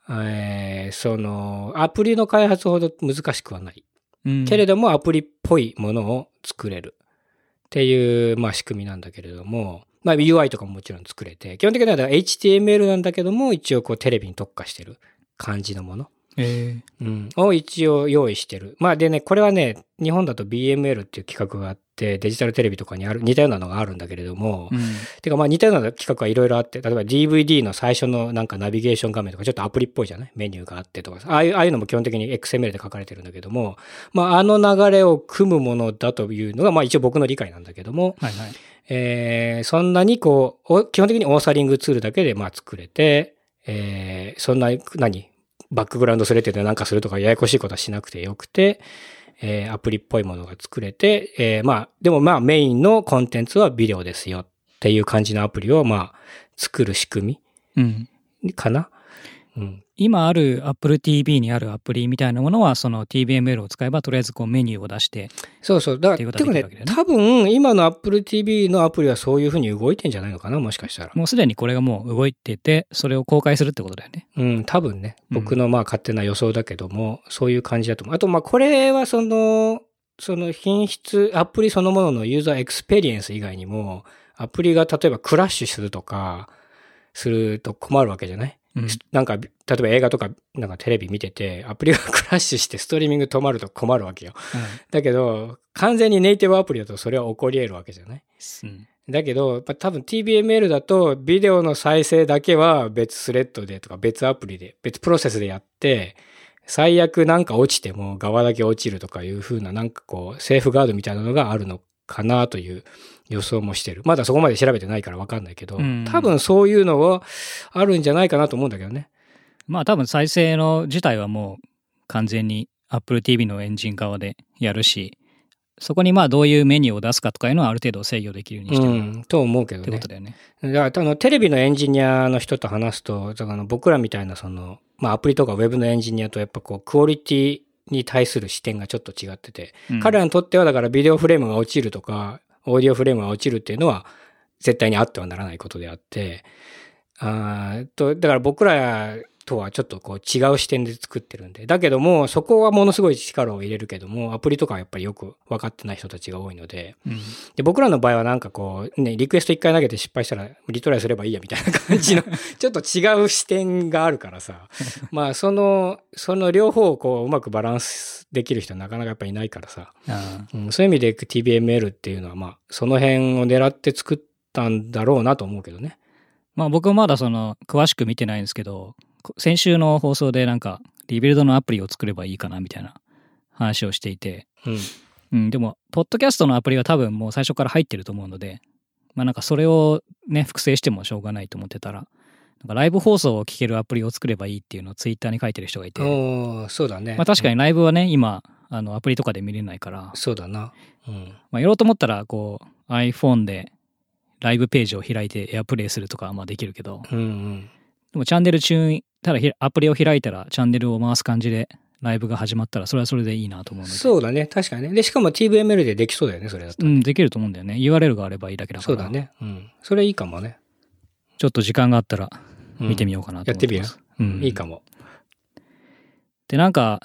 [SPEAKER 2] アプリの開発ほど難しくはない。けれどもアプリっぽいものを作れるっていう、まあ仕組みなんだけれども、まあ UI とかももちろん作れて、基本的には HTML なんだけども、一応テレビに特化してる感じのもの。を一応用意してる。まあでね、これはね、日本だと BML っていう企画があって、デジタルテレビとかに似たようなのがあるんだけれども、てかまあ似たような企画はいろいろあって、例えば DVD の最初のなんかナビゲーション画面とかちょっとアプリっぽいじゃない？メニューがあってとか、ああいうのも基本的に XML で書かれてるんだけども、まあ流れを組むものだというのが、まあ一応僕の理解なんだけども、そんなに基本的にオーサリングツールだけでまあ作れて、そんな、バックグラウンドスレッドでなんかするとかややこしいことはしなくてよくて、アプリっぽいものが作れて、でもメインのコンテンツはビデオですよっていう感じのアプリを作る仕組みかな。
[SPEAKER 1] 今ある Apple TV にあるアプリみたいなものはその TVML を使えばとりあえずメニューを出して。
[SPEAKER 2] そうそう。だから、多分今の Apple TV のアプリはそういうふうに動いてんじゃないのかな、もしかしたら。
[SPEAKER 1] もうすでにこれがもう動いてて、それを公開するってことだよね。
[SPEAKER 2] 多分ね。僕の勝手な予想だけども、そういう感じだと思う。あとこれはその品質、アプリそのもののユーザーエクスペリエンス以外にも、アプリが例えばクラッシュするとか、すると困るわけじゃない？なんか、例えば映画とか、なんかテレビ見てて、アプリがクラッシュしてストリーミング止まると困るわけよ。だけど、完全にネイティブアプリだとそれは起こり得るわけじゃない？だけど、多分 TVML だと、ビデオの再生だけは別スレッドでとか別アプリで、別プロセスでやって、最悪なんか落ちても側だけ落ちるとかいう風ななんかセーフガードみたいなのがあるのかなという予想もしてる。まだそこまで調べてないから分かんないけど、多分そういうのはあるんじゃないかなと思うんだけどね。
[SPEAKER 1] まあ多分再生の自体はもう完全に Apple TV のエンジン側でやるし、そこにどういうメニューを出すかとかいうのはある程度制御できるようにしてる。
[SPEAKER 2] と思うけどね。
[SPEAKER 1] ってことだよね。
[SPEAKER 2] だからテレビのエンジニアの人と話すと、僕らみたいなアプリとかウェブのエンジニアとやっぱクオリティに対する視点がちょっと違ってて、彼らにとってはだからビデオフレームが落ちるとか、オーディオフレームが落ちるっていうのは絶対にあってはならないことであって、だから僕らとはちょっと違う視点で作ってるんで。だけども、そこはものすごい力を入れるけども、アプリとかはやっぱりよく分かってない人たちが多いので、で僕らの場合はなんかリクエスト1回投げて失敗したらリトライすればいいやみたいな感じの、ちょっと違う視点があるからさ、その両方をうまくバランスできる人はなかなかやっぱりいないからさ、そういう意味で TVML っていうのはその辺を狙って作ったんだろうなと思うけどね。
[SPEAKER 1] 僕はまだ詳しく見てないんですけど、 先週の放送でなんかリビルドのアプリを作ればいいかなみたいな話をしていて、でもポッドキャストのアプリは多分もう最初から入ってると思うので、まあなんかそれをね複製してもしょうがないと思ってたら、なんかライブ放送を聞けるアプリを作ればいいっていうのをツイッターに書いてる人がいて、
[SPEAKER 2] そうだね。
[SPEAKER 1] まあ確かにライブはね、今アプリとかで見れないから、
[SPEAKER 2] そうだな。
[SPEAKER 1] まあやろうと思ったらこう iPhone でライブページを開いてエアプレイするとかはまあできるけど、でもチャンネル中、ただアプリを開いたらチャンネルを回す感じでライブが始まったらそれはそれでいいなと思うので。
[SPEAKER 2] そうだね。確かにね。で、しかも TVML でできそうだよね、それだったら。
[SPEAKER 1] できると思うんだよね。URL があればいいだけだから。
[SPEAKER 2] そうだね。それいいかもね。
[SPEAKER 1] ちょっと時間があったら見てみようかなと思ってます。
[SPEAKER 2] やってみよう。いいかも。
[SPEAKER 1] で、なんか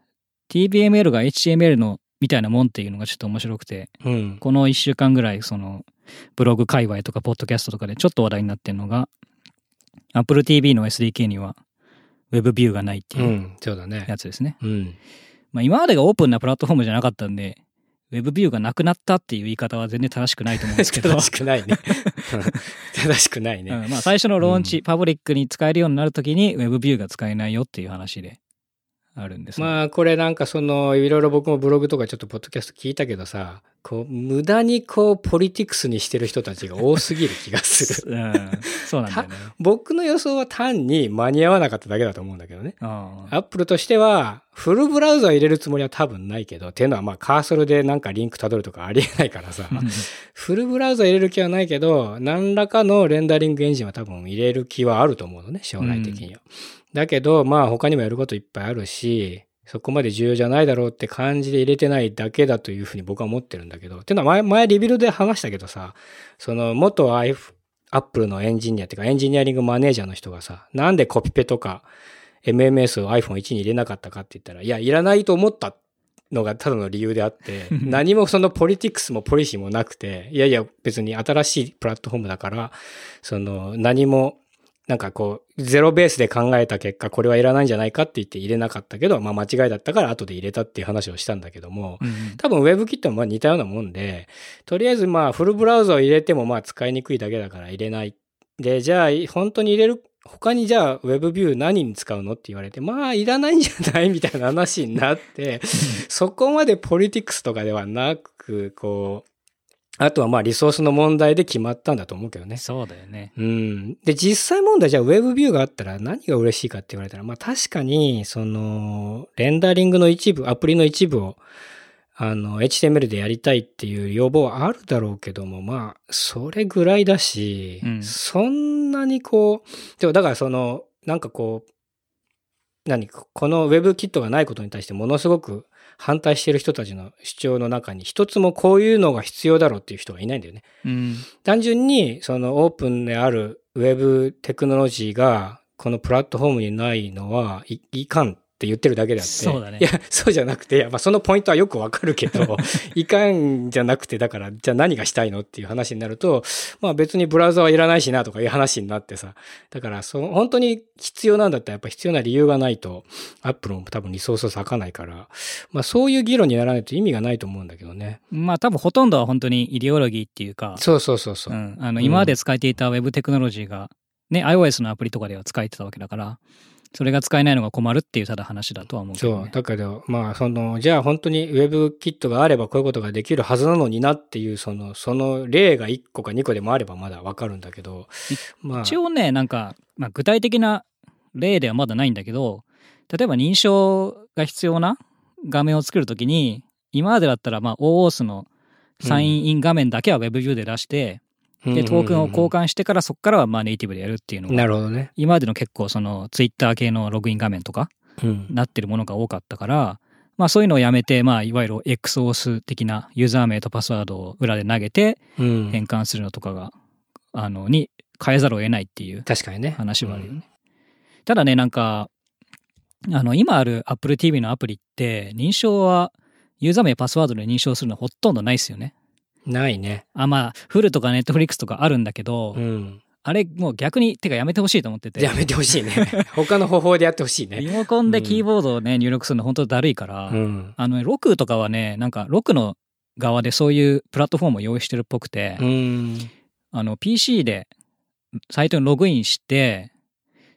[SPEAKER 1] TVML が HTML のみたいなもんっていうのがちょっと面白くて、この1週間ぐらいそのブログ界隈とかポッドキャストとかでちょっと話題になってるのが、Apple TV の SDK には Web ビューがないっていうやつですね。まあ今までがオープンなプラットフォームじゃなかったんで、Web ビューがなくなったっていう言い方は全然正しくないと思うんですけど。
[SPEAKER 2] 正しくないね。正しくないね。
[SPEAKER 1] まあ最初のローンチ、パブリックに使えるようになるときに Web ビューが使えないよっていう話であるんですね。
[SPEAKER 2] まあこれなんかいろいろ僕もブログとかちょっとポッドキャスト聞いたけどさ、無駄にポリティクスにしてる人たちが多すぎる気がする。
[SPEAKER 1] そうなんだよね。
[SPEAKER 2] 僕の予想は単に間に合わなかっただけだと思うんだけどね。アップルとしてはフルブラウザを入れるつもりは多分ないけど、っていうのはまあカーソルでなんかリンク辿るとかありえないからさ、フルブラウザ入れる気はないけど、何らかのレンダリングエンジンは多分入れる気はあると思うのね、将来的には。だけど、まあ他にもやることいっぱいあるし、そこまで重要じゃないだろうって感じで入れてないだけだというふうに僕は思ってるんだけど。っていうのは前リビルで話したけどさ、元アップルのエンジニアっていうかエンジニアリングマネージャーの人がさ、なんでコピペとか MMS を iPhone1 に入れなかったかって言ったら、いや、いらないと思ったのがただの理由であって、何もそのポリティクスもポリシーもなくて、いやいや別に新しいプラットフォームだから、何もなんかゼロベースで考えた結果、これはいらないんじゃないかって言って入れなかったけど、まあ間違いだったから後で入れたっていう話をしたんだけども、多分 WebKit もまあ似たようなもんで、とりあえずまあフルブラウザを入れてもまあ使いにくいだけだから入れない。で、じゃあ本当に入れる、他にじゃあ WebView 何に使うのって言われて、まあいらないんじゃないみたいな話になって、そこまでポリティクスとかではなく、あとはまあリソースの問題で決まったんだと思うけどね。
[SPEAKER 1] そうだよね。
[SPEAKER 2] で、実際問題じゃあ WebView があったら何が嬉しいかって言われたら、まあ確かに、レンダリングの一部、アプリの一部を、HTML でやりたいっていう要望はあるだろうけども、まあ、それぐらいだし、そんなにでもだからなんかこの WebKit がないことに対してものすごく反対している人たちの主張の中に一つもこういうのが必要だろうっていう人がいないんだよね。単純にオープンである Web テクノロジーがこのプラットフォームにないのはいかんって言ってるだけであって。
[SPEAKER 1] そうだね。
[SPEAKER 2] いや、そうじゃなくて、まあそのポイントはよくわかるけど、いかんじゃなくて、だから、じゃあ何がしたいのっていう話になると、まあ別にブラウザはいらないしなとかいう話になってさ。だから、本当に必要なんだったらやっぱ必要な理由がないと、Apple も多分リソースを割かないから、まあそういう議論にならないと意味がないと思うんだけどね。
[SPEAKER 1] まあ多分ほとんどは本当にイデオロギーっていうか。
[SPEAKER 2] そう。
[SPEAKER 1] 今まで使えていた Web テクノロジーが、ね、iOS のアプリとかでは使えてたわけだから、それが使えないのが困るっていうただ話だとは思うけどね。
[SPEAKER 2] そう。だけど、まあ、じゃあ本当に WebKit があればこういうことができるはずなのになっていう、その例が1個か2個でもあればまだわかるんだけど、まあ。
[SPEAKER 1] 一応ね、なんか、まあ具体的な例ではまだないんだけど、例えば認証が必要な画面を作るときに、今までだったらまあ OAuth のサインイン画面だけは WebView で出して、で、トークンを交換してからそこからはまあネイティブでやるっていうのが、
[SPEAKER 2] なるほどね。
[SPEAKER 1] 今までの結構ツイッター系のログイン画面とか、なってるものが多かったから、まあそういうのをやめて、まあいわゆる XOS 的なユーザー名とパスワードを裏で投げて変換するのとかが、に変えざるを得ないっていう話はあるよね。ただね、なんか、今ある Apple TV のアプリって認証はユーザー名パスワードで認証するのほとんどないですよね。
[SPEAKER 2] ないね。
[SPEAKER 1] まあ、フルとかネットフリックスとかあるんだけど、あれもう逆に、やめてほしいと思ってて。
[SPEAKER 2] やめてほしいね。他の方法でやってほしいね。
[SPEAKER 1] リモコンでキーボードをね、入力するの本当だるいから、ロクとかはね、なんかロクの側でそういうプラットフォームを用意してるっぽくて、PC でサイトにログインして、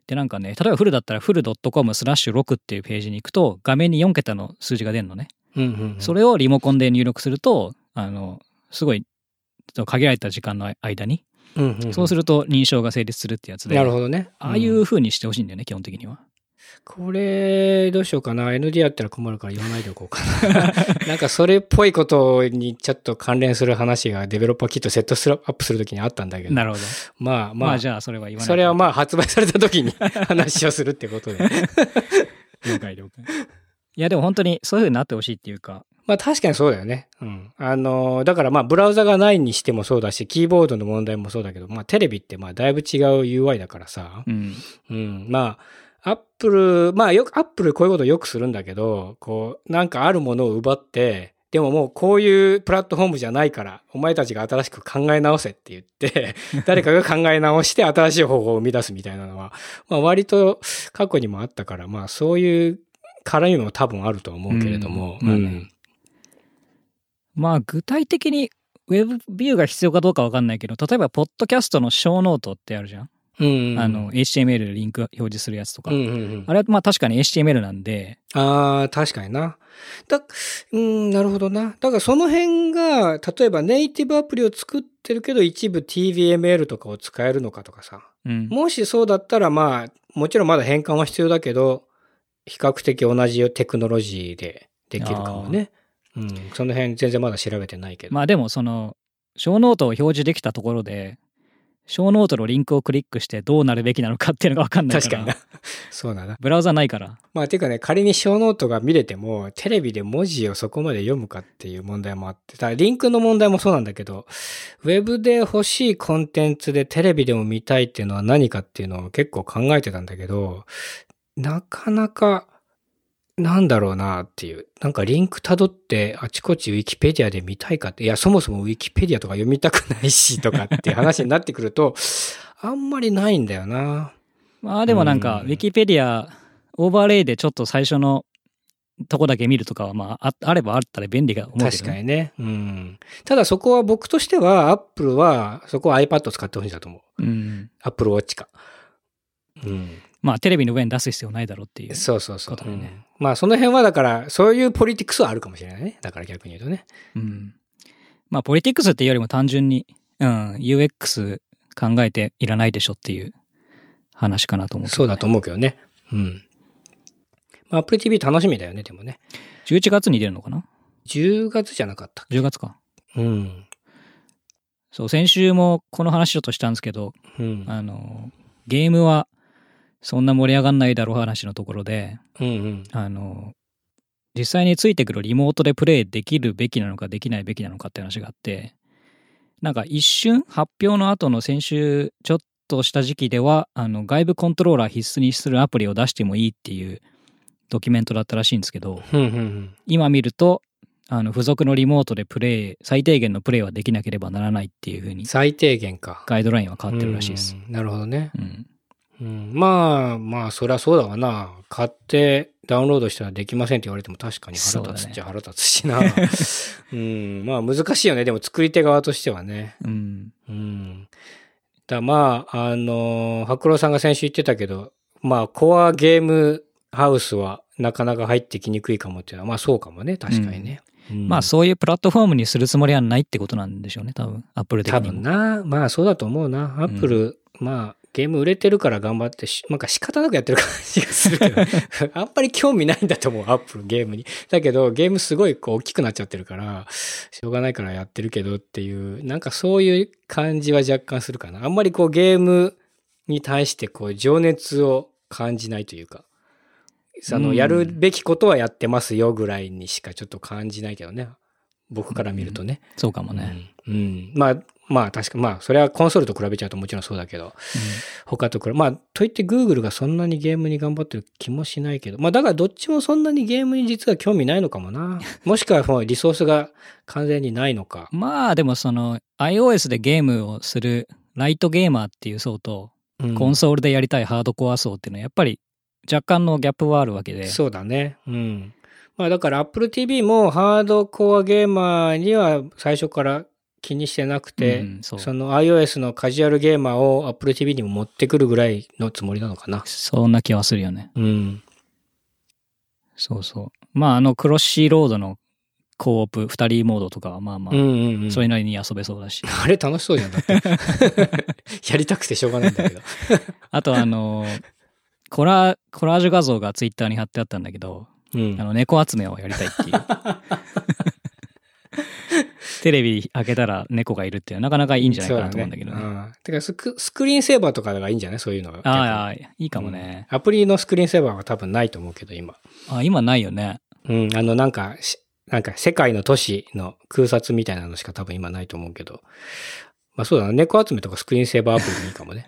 [SPEAKER 1] で、なんかね、例えばフルだったら ful.com/6 っていうページに行くと、画面に4桁の数字が出るのね。それをリモコンで入力すると、すごい、限られた時間の間に、そうすると認証が成立するってやつで。
[SPEAKER 2] なるほどね。
[SPEAKER 1] ああいう風にしてほしいんだよね、基本的には。
[SPEAKER 2] これ、どうしようかな。ND やったら困るから言わないでおこうかな。なんかそれっぽいことにちょっと関連する話がデベロッパーキットセットアップするときにあったんだけど。
[SPEAKER 1] なるほど。
[SPEAKER 2] まあ
[SPEAKER 1] じゃあそれは言わない。
[SPEAKER 2] それはまあ発売されたときに話をするってことで。
[SPEAKER 1] 了解。いやでも本当にそういう風になってほしいっていうか。
[SPEAKER 2] まあ確かにそうだよね。だからまあブラウザがないにしてもそうだし、キーボードの問題もそうだけど、まあテレビってまあだいぶ違う UI だからさ。まあ、アップルこういうことよくするんだけど、こう、なんかあるものを奪って、でももうこういうプラットフォームじゃないから、お前たちが新しく考え直せって言って、誰かが考え直して新しい方法を生み出すみたいなのは、まあ割と過去にもあったから、まあそういう絡みも多分あると思うけれども。
[SPEAKER 1] まあ具体的にウェブビューが必要かどうかわかんないけど、例えばポッドキャストの小ノートってあるじゃん。HTML でリンク表示するやつとか。あれはまあ確かに HTML なんで。
[SPEAKER 2] 確かにな。なるほどな。だからその辺が、例えばネイティブアプリを作ってるけど一部 TVML とかを使えるのかとかさ。もしそうだったらまあ、もちろんまだ変換は必要だけど、比較的同じテクノロジーでできるかもね。その辺全然まだ調べてないけど。
[SPEAKER 1] まあでもその、小ノートを表示できたところで、小ノートのリンクをクリックしてどうなるべきなのかっていうのが分かんないから。
[SPEAKER 2] 確かにな。そうだな。
[SPEAKER 1] ブラウザないから。
[SPEAKER 2] まあていうかね、仮に小ノートが見れても、テレビで文字をそこまで読むかっていう問題もあって、リンクの問題もそうなんだけど、ウェブで欲しいコンテンツでテレビでも見たいっていうのは何かっていうのを結構考えてたんだけど、なかなか、なんだろうなっていう。なんかリンク辿ってあちこちウィキペディアで見たいかって、いやそもそもウィキペディアとか読みたくないしとかっていう話になってくると、あんまりないんだよな。
[SPEAKER 1] まあでもなんかウィキペディアオーバーレイでちょっと最初のとこだけ見るとかはまああればあったら便利が思うけどね。
[SPEAKER 2] 確かにね。ただそこは僕としてはアップルはそこは iPad を使ってほしいんだと思う。アップルウォッチか。
[SPEAKER 1] まあテレビの上に出す必要ないだろうっていうことだよね。
[SPEAKER 2] そう。まあその辺はだからそういうポリティクスはあるかもしれないね。だから逆に言うとね。
[SPEAKER 1] まあポリティクスっていうよりも単純に、UX 考えていらないでしょっていう話かなと思う、
[SPEAKER 2] そうだと思うけどね。まあ Apple TV 楽しみだよね、でもね。
[SPEAKER 1] 11月に出るのかな
[SPEAKER 2] ?10 月じゃなかったっけ？
[SPEAKER 1] 10月か。そう、先週もこの話ちょっとしたんですけど、ゲームはそんな盛り上がんないだろう話のところで、実際についてくるリモートでプレイできるべきなのかできないべきなのかって話があって、なんか一瞬発表の後の先週ちょっとした時期では外部コントローラー必須にするアプリを出してもいいっていうドキュメントだったらしいんですけど、今見ると付属のリモートで最低限のプレイはできなければならないっていう風に
[SPEAKER 2] 最低限か
[SPEAKER 1] ガイドラインは変わってるらしいです。
[SPEAKER 2] なるほどね。まあそりゃそうだわな。買ってダウンロードしたらできませんって言われても確かに腹立つっちゃ腹立つしな。まあ難しいよね。でも作り手側としてはね。まあ白郎さんが先週言ってたけど、まあコアゲームハウスはなかなか入ってきにくいかもっていうのはまあそうかもね。確かにね。
[SPEAKER 1] まあそういうプラットフォームにするつもりはないってことなんでしょうね。多分アップル的にも。
[SPEAKER 2] 多分な。まあそうだと思うな。アップル、まあゲーム売れてるから頑張ってなんか仕方なくやってる感じがするけど、あんまり興味ないんだと思う、アップルゲームに。だけど、ゲームすごいこう大きくなっちゃってるから、しょうがないからやってるけどっていう、なんかそういう感じは若干するかな。あんまりこうゲームに対してこう情熱を感じないというか、やるべきことはやってますよぐらいにしかちょっと感じないけどね。僕から見るとね。
[SPEAKER 1] そうかもね。
[SPEAKER 2] まあ確か、まあそれはコンソールと比べちゃうともちろんそうだけど、他とまあといって Google がそんなにゲームに頑張ってる気もしないけど、まあだからどっちもそんなにゲームに実は興味ないのかもな。もしくはリソースが完全にないのか。
[SPEAKER 1] まあでもiOS でゲームをするライトゲーマーっていう層と、コンソールでやりたいハードコア層っていうのはやっぱり若干のギャップはあるわけで。
[SPEAKER 2] そうだね。まあだから Apple TV もハードコアゲーマーには最初から気にしてなくて、
[SPEAKER 1] そう
[SPEAKER 2] その iOS のカジュアルゲーマーを Apple TV にも持ってくるぐらいのつもりなのかな。
[SPEAKER 1] そんな気はするよね。
[SPEAKER 2] うん。
[SPEAKER 1] そうそう。まあクロッシーロードのコープ2人モードとかはまあまあ、それなりに遊べそうだし。
[SPEAKER 2] あれ楽しそうじゃん、だって。やりたくてしょうがないんだけど。
[SPEAKER 1] あとコラージュ画像がツイッターに貼ってあったんだけど、猫集めをやりたいっていう。テレビ開けたら猫がいるっていうのはなかなかいいんじゃないかなと思うんだけどね。
[SPEAKER 2] てかスクリーンセーバーとかがいいんじゃない？そういうのが。
[SPEAKER 1] ああ、いいかもね、
[SPEAKER 2] アプリのスクリーンセーバーは多分ないと思うけど、今。
[SPEAKER 1] 今ないよね。
[SPEAKER 2] なんか世界の都市の空撮みたいなのしか多分今ないと思うけど。まあそうだな、猫集めとかスクリーンセーバーアプリでいいかもね。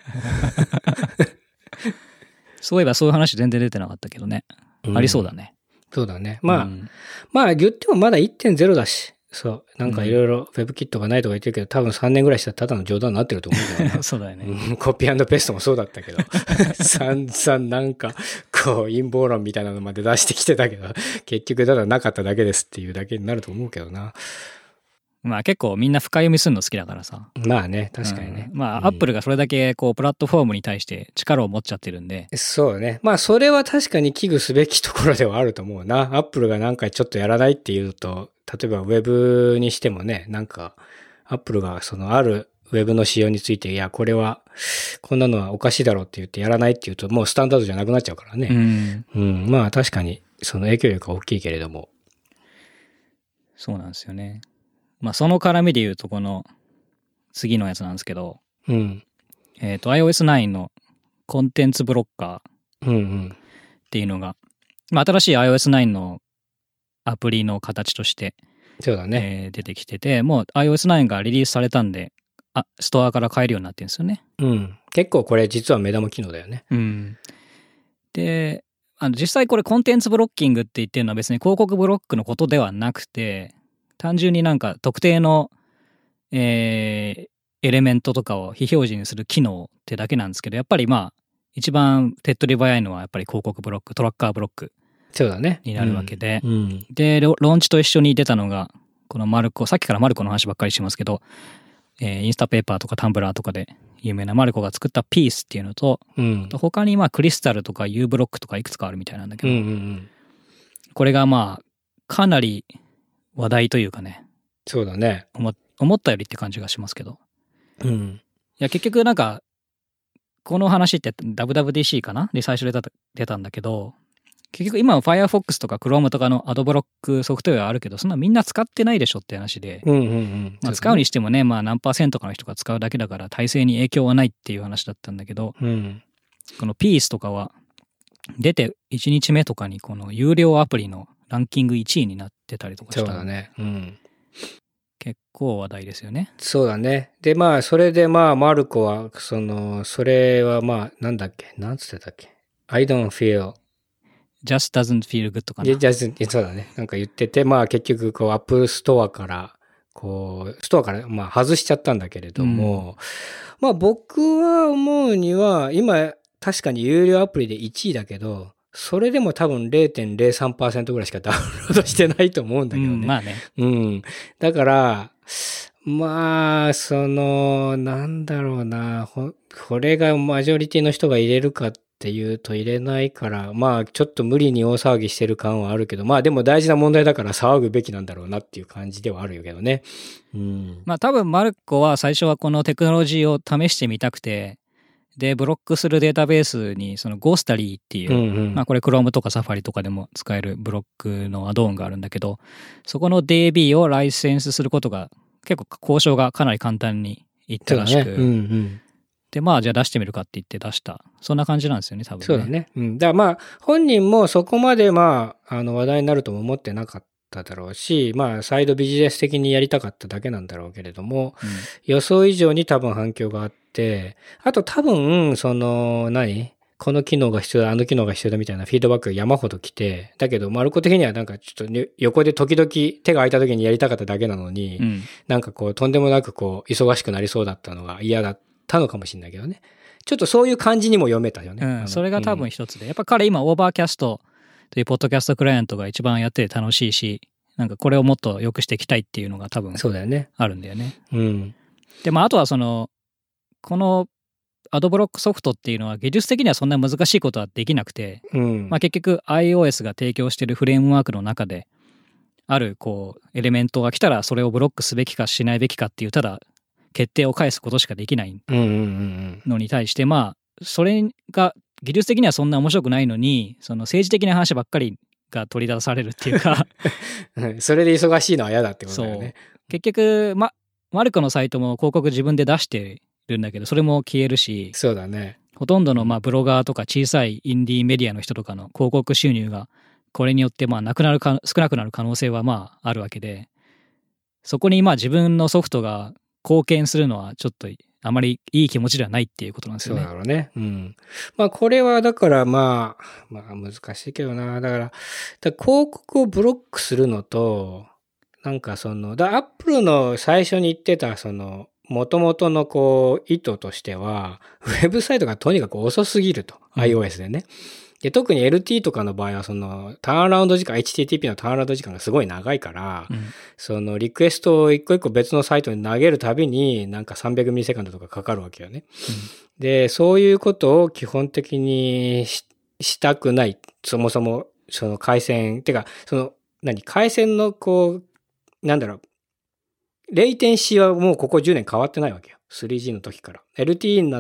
[SPEAKER 1] そういえばそういう話全然出てなかったけどね。ありそうだね。
[SPEAKER 2] そうだね。まあ言ってもまだ 1.0 だし。そう。なんかいろいろ WebKit がないとか言ってるけど、多分3年ぐらいしたらただの冗談になってると思うんだよな。
[SPEAKER 1] そうだよね。
[SPEAKER 2] コピー&ペーストもそうだったけど。散々なんか、陰謀論みたいなのまで出してきてたけど、結局ただなかっただけですっていうだけになると思うけどな。
[SPEAKER 1] まあ結構みんな深読みするの好きだからさ。
[SPEAKER 2] まあね、確かにね。
[SPEAKER 1] まあアップルがそれだけプラットフォームに対して力を持っちゃってるんで。
[SPEAKER 2] そうね。まあそれは確かに危惧すべきところではあると思うな。アップルがなんかちょっとやらないっていうと、例えばウェブにしてもね、なんかアップルがあるウェブの仕様について、いや、これは、こんなのはおかしいだろうって言ってやらないって言うと、もうスタンダードじゃなくなっちゃうからね。まあ確かにその影響力は大きいけれども。
[SPEAKER 1] そうなんですよね。まあその絡みで言うとこの次のやつなんですけど、iOS9 のコンテンツブロッカーっていうのが、まあ新しい iOS9 のアプリの形として、
[SPEAKER 2] そうだね。
[SPEAKER 1] 出てきてて、もう iOS9 がリリースされたんで、ストアから買えるようになってるんですよね。
[SPEAKER 2] 結構これ実は目玉機能だよね。
[SPEAKER 1] で、実際これコンテンツブロッキングって言ってるのは別に広告ブロックのことではなくて、単純になんか特定の、エレメントとかを非表示にする機能ってだけなんですけど、やっぱりまあ一番手っ取り早いのはやっぱり広告ブロック、トラッカーブロックになるわけで、でローンチと一緒に出たのがこのマルコ、さっきからマルコの話ばっかりしますけど、インスタペーパーとかタンブラーとかで有名なマルコが作ったピースっていうのと、他にまあクリスタルとか U ブロックとかいくつかあるみたいなんだけど、これがまあかなり話題というかね。
[SPEAKER 2] そうだね。
[SPEAKER 1] 思ったよりって感じがしますけど。いや結局なんかこの話って WWDC かなで最初出たんだけど、結局今は Firefox とか Chrome とかのアドブロックソフトウェアあるけど、そんなみんな使ってないでしょって話で、まあ使うにしてもね、まあ何%かの人が使うだけだから体制に影響はないっていう話だったんだけど、このピースとかは出て1日目とかにこの有料アプリのランキング1位になってたりとかした。
[SPEAKER 2] そうだね。
[SPEAKER 1] 結構話題ですよね。
[SPEAKER 2] そうだね。でまあそれでまあマルコはそれはまあなんだっけ、なんつってたっけ。I don't feel
[SPEAKER 1] just doesn't feel good かな。
[SPEAKER 2] そうだね。なんか言ってて、まあ結局Apple ストアからストアからまあ外しちゃったんだけれども、まあ僕は思うには今確かに有料アプリで1位だけど、それでも多分 0.03% ぐらいしかダウンロードしてないと思うんだけどね。
[SPEAKER 1] まあね。
[SPEAKER 2] だから、まあ、なんだろうな、これがマジョリティの人が入れるかっていうと入れないから、まあちょっと無理に大騒ぎしてる感はあるけど、まあでも大事な問題だから騒ぐべきなんだろうなっていう感じではあるけどね。
[SPEAKER 1] まあ多分マルコは最初はこのテクノロジーを試してみたくて、でブロックするデータベースにそのゴースタリーっていう、まあこれ Chrome とか Safari とかでも使えるブロックのアドオンがあるんだけど、そこの DB をライセンスすることが結構交渉がかなり簡単にいったらしく、でまあじゃあ出してみるかって言って出した、そんな感じなんですよね多分ね。
[SPEAKER 2] そうだね。だからまあ本人もそこまでまあ話題になるとも思ってなかっただろうし、まあサイドビジネス的にやりたかっただけなんだろうけれども、予想以上に多分反響があって、あと多分この機能が必要だ、あの機能が必要だみたいなフィードバックが山ほど来て、だけどマルコ的にはなんかちょっと横で時々手が空いた時にやりたかっただけなのに、なんかとんでもなく忙しくなりそうだったのが嫌だったのかもしれないけどね。ちょっとそういう感じにも読めたよね。
[SPEAKER 1] それが多分一つで、やっぱ彼今オーバーキャストというポッドキャストクライアントが一番やってて楽しいし、 なんかこれをもっと良くしていきたいっていうのが多分
[SPEAKER 2] そうだよね。
[SPEAKER 1] あるんだよね。
[SPEAKER 2] うん。
[SPEAKER 1] で、まああとはこのアドブロックソフトっていうのは技術的にはそんな難しいことはできなくて、
[SPEAKER 2] うん。
[SPEAKER 1] まあ結局 iOS が提供しているフレームワークの中で、あるこうエレメントが来たらそれをブロックすべきかしないべきかっていうただ決定を返すことしかできない
[SPEAKER 2] うんうんうん
[SPEAKER 1] のに対して、まあそれが技術的にはそんな面白くないのに、その政治的な話ばっかりが取り出されるっていうか
[SPEAKER 2] うん。それで忙しいのは嫌だってことだよね。
[SPEAKER 1] 結局マルコのサイトも広告自分で出してるんだけど、それも消えるし、
[SPEAKER 2] そうだね。
[SPEAKER 1] ほとんどのまあブロガーとか小さいインディーメディアの人とかの広告収入がこれによってまあなくなるか少なくなる可能性はまああるわけで、そこにまあ自分のソフトが貢献するのはちょっとあまりいい気持ちではないっていうことなんです
[SPEAKER 2] そう
[SPEAKER 1] よね。
[SPEAKER 2] だろうね。うん。まあこれはだからまあ難しいけどな。だから広告をブロックするのと、なんかアップルの最初に言ってた元々のこう意図としては、ウェブサイトがとにかく遅すぎると。iOS でね。で、特に LT とかの場合は、ターンアラウンド時間、HTTP のターンアラウンド時間がすごい長いから、リクエストを一個一個別のサイトに投げるたびに、なんか300ミリセカンドとかかかるわけよね。で、そういうことを基本的にしたくない。そもそも、回線、てか、回線のレイテンシーはもうここ10年変わってないわけよ。3G の時から。LTE になって、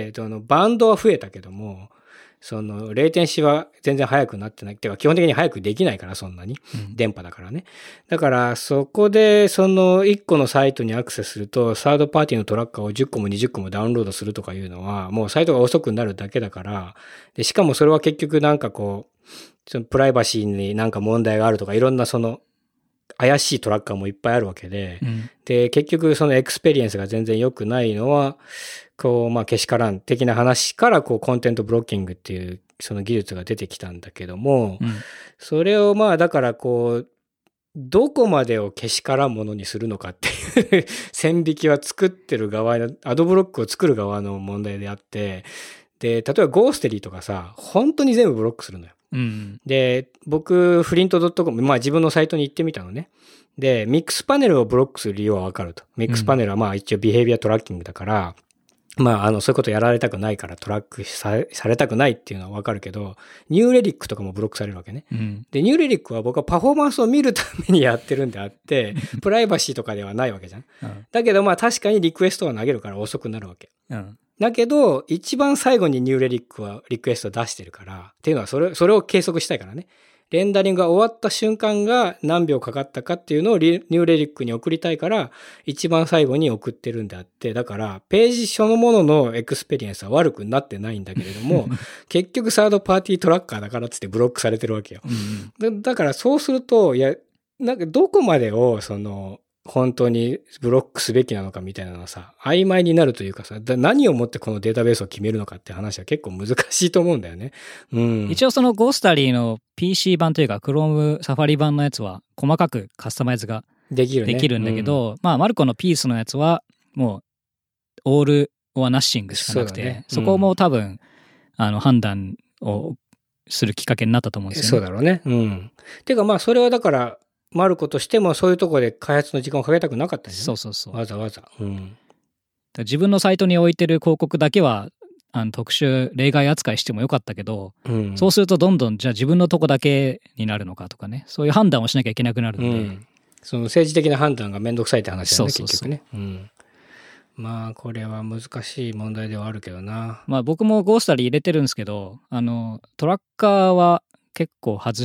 [SPEAKER 2] バンドは増えたけども、レイテンシーは全然速くなってない。てか、基本的に速くできないから、そんなに。電波だからね。だから、そこで、1個のサイトにアクセスすると、サードパーティーのトラッカーを10個も20個もダウンロードするとかいうのは、もうサイトが遅くなるだけだから、で、しかもそれは結局なんかプライバシーになんか問題があるとか、いろんな怪しいトラッカーもいっぱいあるわけで、で、結局エクスペリエンスが全然良くないのは、けしからん的な話から、コンテントブロッキングっていう、技術が出てきたんだけども、それをだからどこまでをけしからんものにするのかっていう線引きは作ってる側の、アドブロックを作る側の問題であって、で、例えばゴーステリーとかさ、本当に全部ブロックするのよ。で、僕、フリント .com、自分のサイトに行ってみたのね。で、ミックスパネルをブロックする理由はわかると。ミックスパネルは一応ビヘイビアトラッキングだから、そういうことやられたくないからトラックされたくないっていうのはわかるけど、ニューレリックとかもブロックされるわけね。で、ニューレリックは僕はパフォーマンスを見るためにやってるんであって、プライバシーとかではないわけじゃん。だけど確かにリクエストは投げるから遅くなるわけ。だけど、一番最後にニューレリックはリクエスト出してるから、っていうのはそれを計測したいからね。レンダリングが終わった瞬間が何秒かかったかっていうのをニューレリックに送りたいから、一番最後に送ってるんであって、だから、ページそのもののエクスペリエンスは悪くなってないんだけれども、結局サードパーティートラッカーだからっつってブロックされてるわけよ。だからそうすると、なんかどこまでを本当にブロックすべきなのかみたいなのはさ、曖昧になるというかさ、何をもってこのデータベースを決めるのかって話は結構難しいと思うんだよね。
[SPEAKER 1] 一応ゴースタリーの PC 版というか Chrome サファリ版のやつは細かくカスタマイズができるんだけど、マルコのピースのやつはもうオールオアナッシングしかなくて、そこも多分判断をするきっかけになったと思うんですよね。
[SPEAKER 2] そうだろうね。てかそれはだから、マルコとしてもそういうところで開発の時間をかけたくなかったんですね。
[SPEAKER 1] そう。
[SPEAKER 2] わざわざ。
[SPEAKER 1] 自分のサイトに置いてる広告だけは特殊例外扱いしてもよかったけど、そうするとどんどんじゃあ自分のとこだけになるのかとかね、そういう判断をしなきゃいけなくなるので、
[SPEAKER 2] 政治的な判断がめんどくさいって話だよね、結局ね。これは難しい問題ではあるけどな。
[SPEAKER 1] 僕もゴースタリー入れてるんですけど、トラッカーは結構外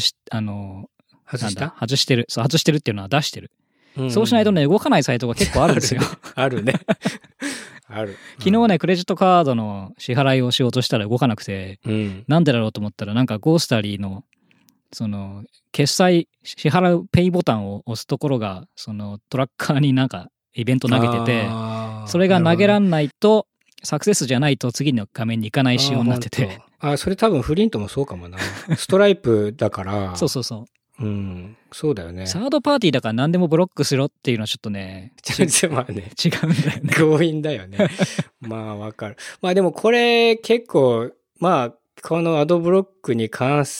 [SPEAKER 1] してる。そう、外してるっていうのは出してる。そうしないとね、動かないサイトが結構あるんですよ。
[SPEAKER 2] あるね。ある。
[SPEAKER 1] 昨日ね、クレジットカードの支払いをしようとしたら動かなくて、なんでだろうと思ったら、なんかゴースタリーの、決済、支払うペイボタンを押すところが、トラッカーになんかイベント投げてて、それが投げらんないと、サクセスじゃないと次の画面に行かない仕様になってて。
[SPEAKER 2] それ多分フリントもそうかもな。ストライプだから。
[SPEAKER 1] そう。
[SPEAKER 2] そうだよね。
[SPEAKER 1] サードパーティーだから何でもブロックしろっていうのはちょっとね、
[SPEAKER 2] 違うんだよ
[SPEAKER 1] ね。
[SPEAKER 2] 強引だよね。わかる。でもこれ結構、このアドブロックに関す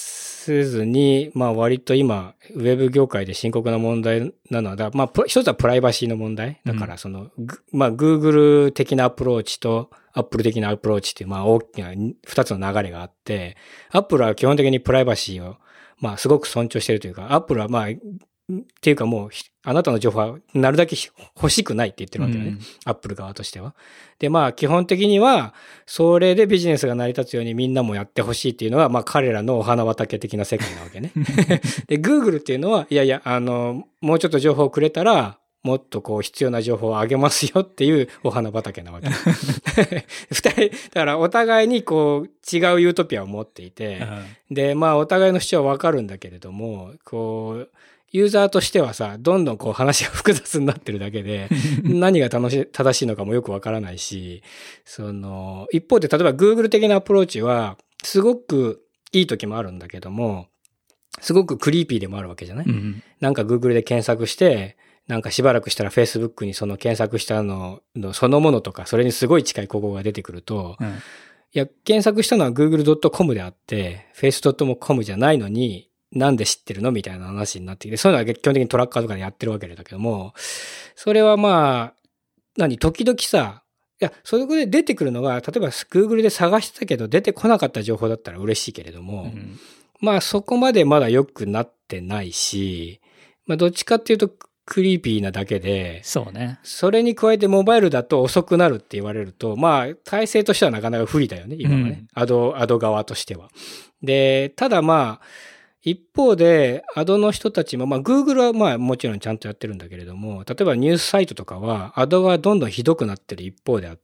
[SPEAKER 2] せずに、まあ割と今、ウェブ業界で深刻な問題なのは、まあ一つはプライバシーの問題。だからまあ Google 的なアプローチと Apple 的なアプローチっていう、まあ大きな二つの流れがあって、Apple は基本的にプライバシーを、まあすごく尊重しているというか、Apple はまあ、っていうかもう、あなたの情報はなるだけ欲しくないって言ってるわけだよね。アップル側としては。で、まあ基本的には、それでビジネスが成り立つようにみんなもやってほしいっていうのが、まあ彼らのお花畑的な世界なわけね。で、Google っていうのは、いやいや、もうちょっと情報をくれたら、もっとこう必要な情報をあげますよっていうお花畑なわけ。二人、だからお互いにこう違うユートピアを持っていて、で、まあお互いの主張はわかるんだけれども、こう、ユーザーとしてはさ、どんどんこう話が複雑になってるだけで、何が正しいのかもよくわからないし、一方で例えば Google 的なアプローチは、すごくいい時もあるんだけども、すごくクリーピーでもあるわけじゃない？なんか Google で検索して、なんかしばらくしたら Facebook にその検索したのそのものとか、それにすごい近い広告が出てくると、いや、検索したのは google.com であって、face.com じゃないのに、なんで知ってるのみたいな話になってきて、そういうのは基本的にトラッカーとかでやってるわけだけども、それはまあ、時々さ、いや、それで出てくるのが、例えば Google で探してたけど出てこなかった情報だったら嬉しいけれども、まあそこまでまだ良くなってないし、まあどっちかっていうとクリーピーなだけで、
[SPEAKER 1] そうね。
[SPEAKER 2] それに加えてモバイルだと遅くなるって言われると、まあ体制としてはなかなか不利だよね、今はね。アド側としては。で、ただまあ、一方で、アドの人たちも、まあ、Google はまあ、もちろんちゃんとやってるんだけれども、例えばニュースサイトとかは、アドがどんどんひどくなってる一方であって、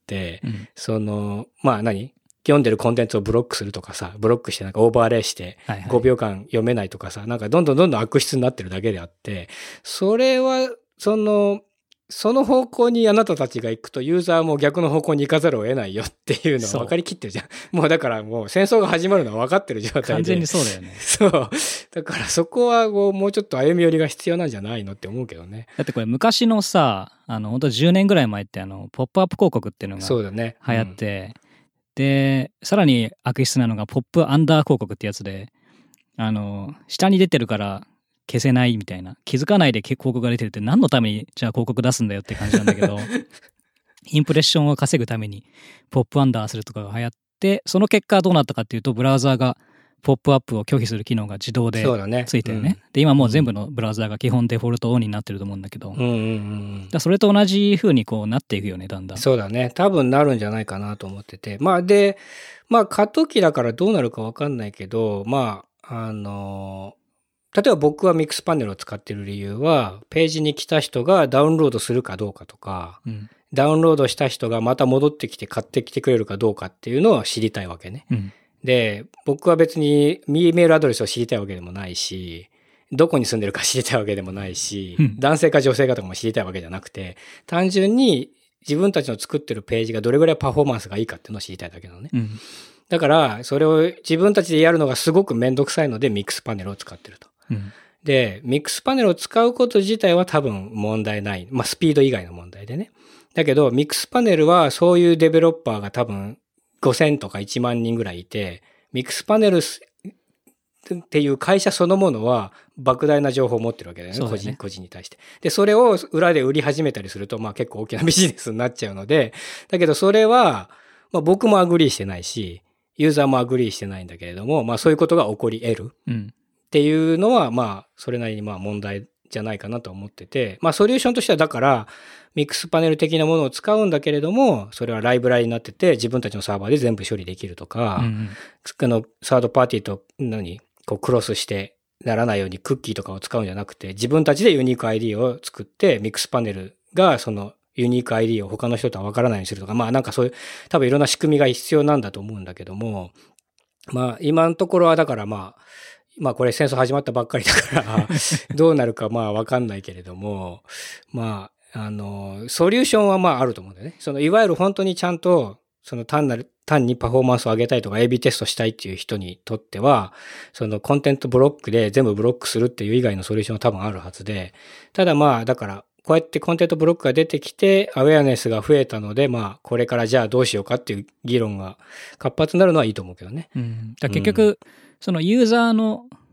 [SPEAKER 2] まあ読んでるコンテンツをブロックするとかさ、ブロックしてなんかオーバーレイして5秒間読めないとかさ、なんかどんどん悪質になってるだけであって、それは、その方向にあなたたちが行くとユーザーも逆の方向に行かざるを得ないよっていうのは分かりきってるじゃん。もうだからもう戦争が始まるのは分かってる状態で。
[SPEAKER 1] 完全にそうだよね。
[SPEAKER 2] そう。だからそこはもうちょっと歩み寄りが必要なんじゃないのって思うけどね。
[SPEAKER 1] だってこれ昔のさ、本当10年ぐらい前ってポップアップ広告っていうのが
[SPEAKER 2] そうだね。
[SPEAKER 1] 流行って、で、さらに悪質なのがポップアンダー広告ってやつで、下に出てるから消せないみたいな、気づかないで広告が出てるって何のためにじゃあ広告出すんだよって感じなんだけどインプレッションを稼ぐためにポップアンダーするとかが流行って、その結果どうなったかっていうと、ブラウザーがポップアップを拒否する機能が自動でついてるね。で、今もう全部のブラウザーが基本デフォルトオンになってると思うんだけど、だそれと同じ風にこうなっていくよね、だんだん。
[SPEAKER 2] そうだね。多分なるんじゃないかなと思ってて。まあ過渡期だからどうなるかわかんないけど、まあ、例えば僕はミックスパネルを使っている理由は、ページに来た人がダウンロードするかどうかとか、ダウンロードした人がまた戻ってきて買ってきてくれるかどうかっていうのを知りたいわけね。で、僕は別にメールアドレスを知りたいわけでもないし、どこに住んでるか知りたいわけでもないし、男性か女性かとかも知りたいわけじゃなくて、単純に自分たちの作ってるページがどれぐらいパフォーマンスがいいかっていうのを知りたいだけなのね。だから、それを自分たちでやるのがすごくめんどくさいのでミックスパネルを使ってると。で、ミックスパネルを使うこと自体は多分問題ない。まあ、スピード以外の問題でね。だけど、ミックスパネルはそういうデベロッパーが多分5000とか1万人ぐらいいて、ミックスパネルっていう会社そのものは莫大な情報を持ってるわけだよね。個人に対して。で、それを裏で売り始めたりすると、まあ結構大きなビジネスになっちゃうので、だけどそれは、まあ僕もアグリーしてないし、ユーザーもアグリーしてないんだけれども、まあそういうことが起こり得る。っていうのは、まあ、それなりにまあ問題じゃないかなと思ってて、まあソリューションとしてはだから、ミックスパネル的なものを使うんだけれども、それはライブラリになってて、自分たちのサーバーで全部処理できるとか、サードパーティーとこうクロスしてならないようにクッキーとかを使うんじゃなくて、自分たちでユニーク ID を作って、ミックスパネルがそのユニーク ID を他の人とは分からないようにするとか、まあなんかそういう、多分いろんな仕組みが必要なんだと思うんだけども、まあ今のところはだからまあこれ戦争始まったばっかりだからどうなるかまあわかんないけれども、まあソリューションはまああると思うんだよね。いわゆる本当にちゃんと単にパフォーマンスを上げたいとか AB テストしたいっていう人にとっては、コンテンツブロックで全部ブロックするっていう以外のソリューションは多分あるはずで、ただまあだからこうやってコンテンツブロックが出てきてアウェアネスが増えたので、まあこれからじゃあどうしようかっていう議論が活発になるのはいいと思うけどね。
[SPEAKER 1] だ結局、そのユーザーの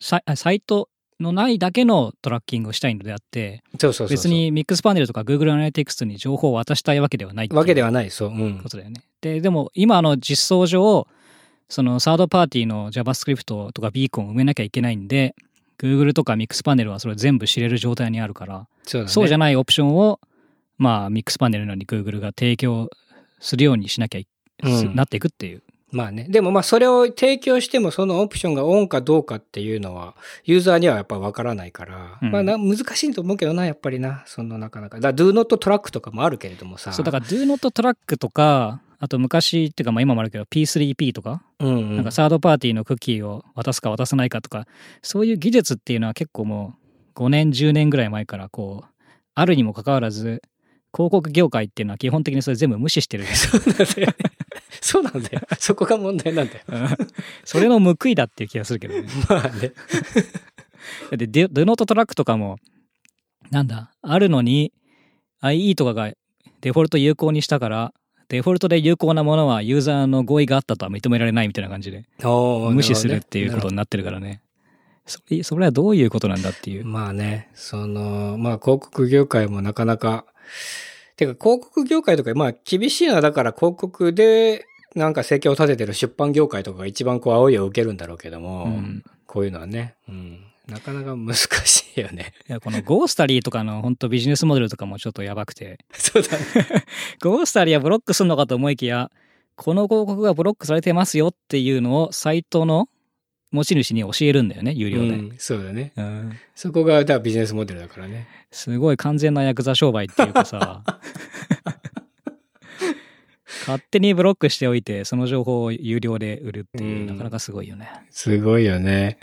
[SPEAKER 1] サイトのないだけのトラッキングをしたいのであって、
[SPEAKER 2] そうそうそうそう。
[SPEAKER 1] 別にミックスパネルとか Google Analytics に情報を渡したいわけではないっていう
[SPEAKER 2] わけではない、そう。うん。
[SPEAKER 1] ことだよね。でも今の実装上、そのサードパーティーの JavaScript とかビーコンを埋めなきゃいけないんで、Google とかミックスパネルはそれ全部知れる状態にあるから、
[SPEAKER 2] そうだね。
[SPEAKER 1] そうじゃないオプションを、まあミックスパネルのように Google が提供するようにしなきゃなっていくっていう。
[SPEAKER 2] まあね。でもまあそれを提供してもそのオプションがオンかどうかっていうのはユーザーにはやっぱわからないから、まあ難しいと思うけどな、やっぱりな。そのなかなか。だから Do Not Track とかもあるけれどもさ。
[SPEAKER 1] そう、だから Do Not Track とか、あと昔っていうかまあ今もあるけど P3P とか、なんかサードパーティーのクッキーを渡すか渡さないかとか、そういう技術っていうのは結構もう5年10年ぐらい前からこうあるにもかかわらず広告業界っていうのは基本的にそれ全部無視してる。
[SPEAKER 2] そうなんだよね。そうなんだよ。そこが問題なんだよ。
[SPEAKER 1] それの報いだっていう気がするけどね。
[SPEAKER 2] まあね。
[SPEAKER 1] で、Do Not Track とかも、なんだ、あるのに IE とかがデフォルト有効にしたから、デフォルトで有効なものはユーザーの合意があったとは認められないみたいな感じで、無視するっていうことになってるからね。それはどういうことなんだっていう。
[SPEAKER 2] まあね、まあ広告業界もなかなか、てか広告業界とか、まあ厳しいのはだから広告でなんか生計を立ててる出版業界とかが一番こう青いを受けるんだろうけども、こういうのはね、なかなか難しいよね。
[SPEAKER 1] いや、このゴースタリーとかの本当ビジネスモデルとかもちょっとやばくて。
[SPEAKER 2] そうだね。
[SPEAKER 1] ゴースタリーはブロックするのかと思いきや、この広告がブロックされてますよっていうのをサイトの持ち主に教えるんだよね、有料で。
[SPEAKER 2] そうだね。そこがだからビジネスモデルだからね。
[SPEAKER 1] すごい完全なヤクザ商売っていうかさ、勝手にブロックしておいて、その情報を有料で売るっていう、なかなかすごいよね。
[SPEAKER 2] すごいよね。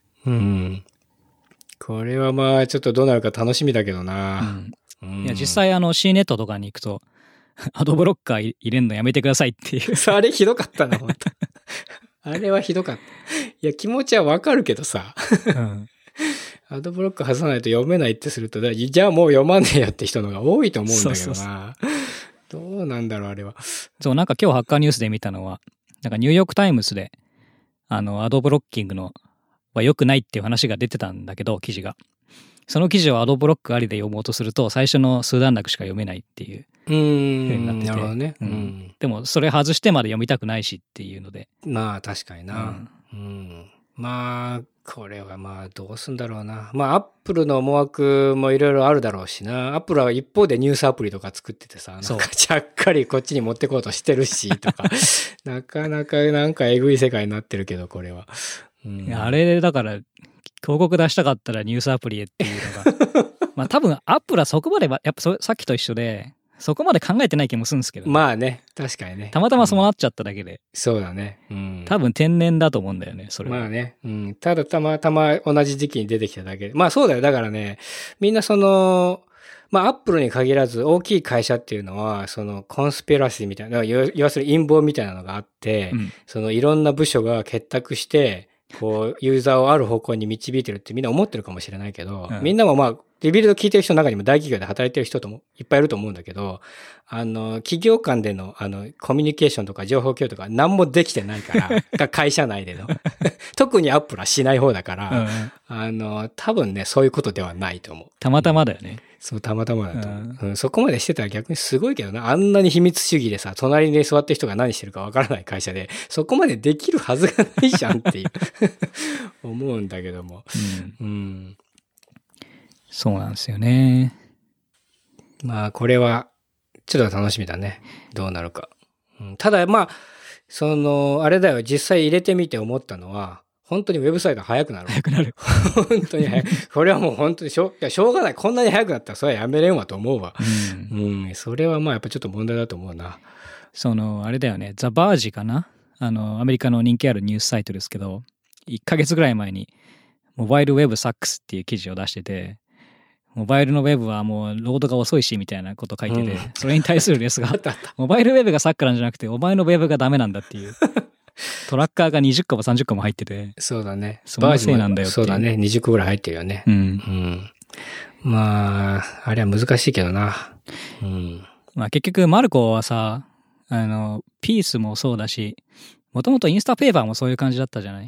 [SPEAKER 2] これはまあちょっとどうなるか楽しみだけどな。
[SPEAKER 1] いや実際C ネットとかに行くと、アドブロッカー入れんのやめてくださいっていう。
[SPEAKER 2] あれひどかったな、本当あれはひどかった。いや、気持ちはわかるけどさ。アドブロック外さないと読めないってすると、じゃあもう読まねえよって人のが多いと思うんだけどな。どうなんだろう、あれは。
[SPEAKER 1] そう、なんか今日ハッカーニュースで見たのは、なんかニューヨークタイムズで、アドブロッキングのは良くないっていう話が出てたんだけど、記事が。その記事をアドブロックありで読もうとすると、最初の数段落しか読めないっていう風になってて。
[SPEAKER 2] なるほどね。
[SPEAKER 1] でも、それ外してまで読みたくないしっていうので。
[SPEAKER 2] まあ、確かにな。まあ、これはまあ、どうすんだろうな。まあ、アップルの思惑もいろいろあるだろうしな。アップルは一方でニュースアプリとか作っててさ、なんかちゃっかりこっちに持ってこうとしてるし、とか。なかなかなんかえぐい世界になってるけど、これは。
[SPEAKER 1] あれ、だから、広告出したかったらニュースアプリへっていうのが。まあ多分、アップルはそこまで、やっぱさっきと一緒で、そこまで考えてない気もするんですけど、
[SPEAKER 2] まあね、確かにね。
[SPEAKER 1] たまたまそうなっちゃっただけで。
[SPEAKER 2] そうだね。
[SPEAKER 1] 多分天然だと思うんだよね、それは。
[SPEAKER 2] まあね。ただたまたま同じ時期に出てきただけで。まあそうだよ。だからね、みんなまあアップルに限らず大きい会社っていうのは、コンスピラシーみたいな、要するに陰謀みたいなのがあって、いろんな部署が結託して、こう、ユーザーをある方向に導いてるってみんな思ってるかもしれないけど、みんなもまあ、リビルド聞いてる人の中にも大企業で働いてる人ともいっぱいいると思うんだけど、企業間での、コミュニケーションとか情報共有とか何もできてないから、会社内での。特にアップルはしない方だから、多分ね、そういうことではないと思う。
[SPEAKER 1] たまたまだよね。
[SPEAKER 2] そう、たまたまだと思う。そこまでしてたら逆にすごいけどな。あんなに秘密主義でさ、隣に座ってる人が何してるかわからない会社で、そこまでできるはずがないじゃんっていう思うんだけども。
[SPEAKER 1] そうなんですよね。
[SPEAKER 2] まあ、これは、ちょっと楽しみだね。どうなるか。ただ、まあ、あれだよ、実際入れてみて思ったのは、本当にウェブサイト早くなる。
[SPEAKER 1] 早くなる。
[SPEAKER 2] 本当に早い。これはもう本当にしょうがない。こんなに早くなったらそれはやめれんわと思うわ。それはまあやっぱちょっと問題だと思うな。
[SPEAKER 1] あれだよね。ザ・バージかな？アメリカの人気あるニュースサイトですけど、1ヶ月ぐらい前に、モバイルウェブサックスっていう記事を出してて、モバイルのウェブはもうロードが遅いしみたいなこと書いてて、それに対するレスがモバイルウェブがサックなんじゃなくて、お前のウェブがダメなんだっていう。トラッカーが20個も30個も入ってて。
[SPEAKER 2] そうだね。
[SPEAKER 1] そのせいなんだよって。
[SPEAKER 2] そうだね。20個ぐらい入ってるよね。まあ、あれは難しいけどな。
[SPEAKER 1] まあ結局、マルコはさ、ピースもそうだし、もともとインスタペーパーもそういう感じだったじゃない？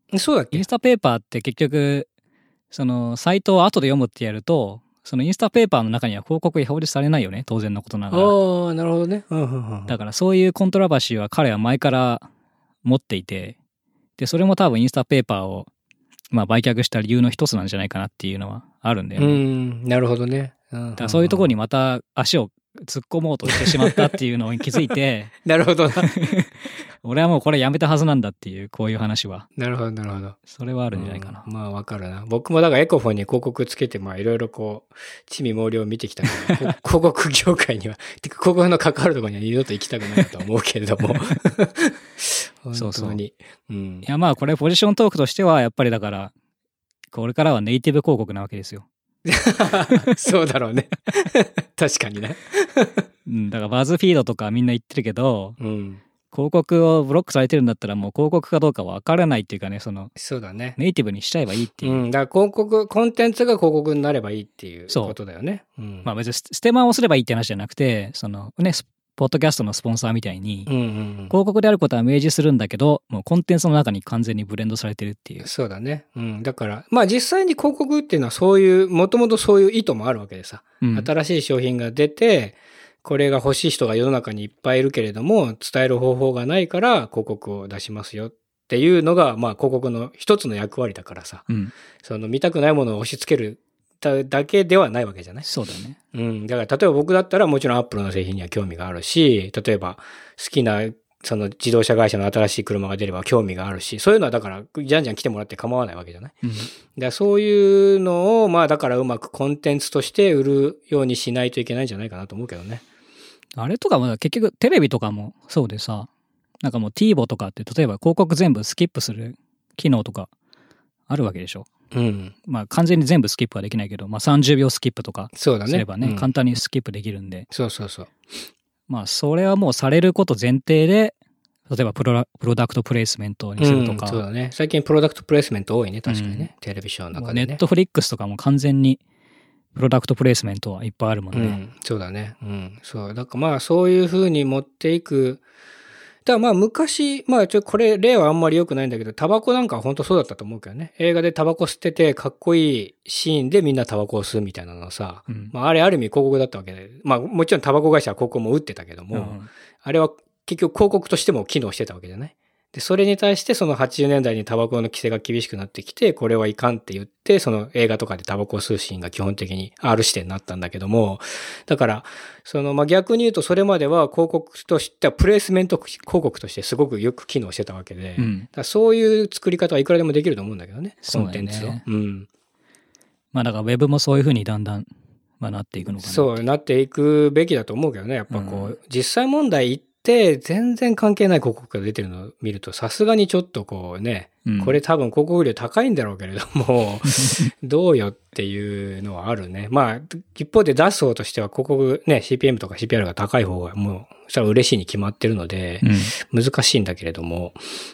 [SPEAKER 2] そうだっけ？
[SPEAKER 1] インスタペーパーって結局、そのサイトを後で読むってやると、そのインスタペーパーの中には広告表示されないよね。当然のことながら。
[SPEAKER 2] ああ、なるほどね。うんうんうん。
[SPEAKER 1] だからそういうコントラバシーは彼は前から持っていて、で、それも多分インスタペーパーをまあ売却した理由の一つなんじゃないかなっていうのはあるんだよね。
[SPEAKER 2] なるほどね。
[SPEAKER 1] だからそういうところにまた足を突っ込もうとしてしまったっていうのに気づいて、
[SPEAKER 2] なるほどな。
[SPEAKER 1] 俺はもうこれやめたはずなんだっていう、こういう話は。
[SPEAKER 2] なるほど、なるほど。
[SPEAKER 1] それはあるんじゃないかな。
[SPEAKER 2] まあわかるな。僕もだからエコフォンに広告つけて、まあいろいろこう、地味猛量見てきたけど、広告業界には、てか広告の関わるところには二度と行きたくないとは思うけれども。本当に。
[SPEAKER 1] そうそう。い
[SPEAKER 2] うん、
[SPEAKER 1] やまあこれポジショントークとしてはやっぱりだから、これからはネイティブ広告なわけですよ。
[SPEAKER 2] そうだろうね。確かにね。
[SPEAKER 1] うん、だからバズフィードとかみんな言ってるけど、
[SPEAKER 2] うん、
[SPEAKER 1] 広告をブロックされてるんだったらもう広告かどうかわからないっていうかね、
[SPEAKER 2] そうだね。
[SPEAKER 1] ネイティブにしちゃえばいいっていう。
[SPEAKER 2] うん、だから広告、コンテンツが広告になればいいっていうことだよね。うん、
[SPEAKER 1] まあ別にステマをすればいいって話じゃなくて、ポッドキャストのスポンサーみたいに、広告であることは明示するんだけど、もうコンテンツの中に完全にブレンドされてるっていう。
[SPEAKER 2] そうだね。うん。だから、まあ実際に広告っていうのはそういう、もともとそういう意図もあるわけでさ。新しい商品が出て、これが欲しい人が世の中にいっぱいいるけれども、伝える方法がないから広告を出しますよっていうのが、まあ広告の一つの役割だからさ。見たくないものを押し付けるだけではないわけじゃない？
[SPEAKER 1] そうだね。
[SPEAKER 2] うん。だから例えば僕だったらもちろんアップルの製品には興味があるし、例えば好きなその自動車会社の新しい車が出れば興味があるし、そういうのはだからじゃんじゃん来てもらって構わないわけじゃない？だからそういうのをまあだからうまくコンテンツとして売るようにしないといけないんじゃないかなと思うけどね。
[SPEAKER 1] あれとかも結局テレビとかもそうでさ、なんかもう TiVo とかって例えば広告全部スキップする機能とかあるわけでしょ。まあ完全に全部スキップはできないけど、まあ30秒スキップとかすればね、簡単にスキップできるんで。
[SPEAKER 2] そうそうそう。
[SPEAKER 1] まあそれはもうされること前提で、例えばプロダクトプレイスメントにするとか。
[SPEAKER 2] そうだね。最近プロダクトプレイスメント多いね、確かにね。テレビショーの中でね。
[SPEAKER 1] ネットフリックスとかも完全にプロダクトプレイスメントはいっぱいあるもんね。
[SPEAKER 2] そうだね。そう。だからまあそういう風に持っていく。だからまあ昔、まあこれ例はあんまり良くないんだけど、タバコなんかは本当そうだったと思うけどね。映画でタバコ吸っててかっこいいシーンでみんなタバコを吸うみたいなのはさ、まああれある意味広告だったわけで、まあもちろんタバコ会社は広告も打ってたけども、あれは結局広告としても機能してたわけじゃない？で、それに対してその80年代にタバコの規制が厳しくなってきて、これはいかんって言って、その映画とかでタバコを吸うシーンが基本的に R 指定になったんだけども、だから、まあ、逆に言うとそれまでは広告としてはプレイスメント広告としてすごくよく機能してたわけで、だからそういう作り方はいくらでもできると思うんだけどね、コンテンツを。
[SPEAKER 1] まあだからウェブもそういう風にだんだん、まあ、なっていくのかな。
[SPEAKER 2] そうなっていくべきだと思うけどね、やっぱこう、実際問題で全然関係ない広告が出てるのを見るとさすがにちょっとこうね、これ多分広告料高いんだろうけれどもどうよっていうのはあるね。まあ一方で出す方としては広告ね CPM とか CPR が高い方がもうそれは嬉しいに決まってるので、難しいんだけれども、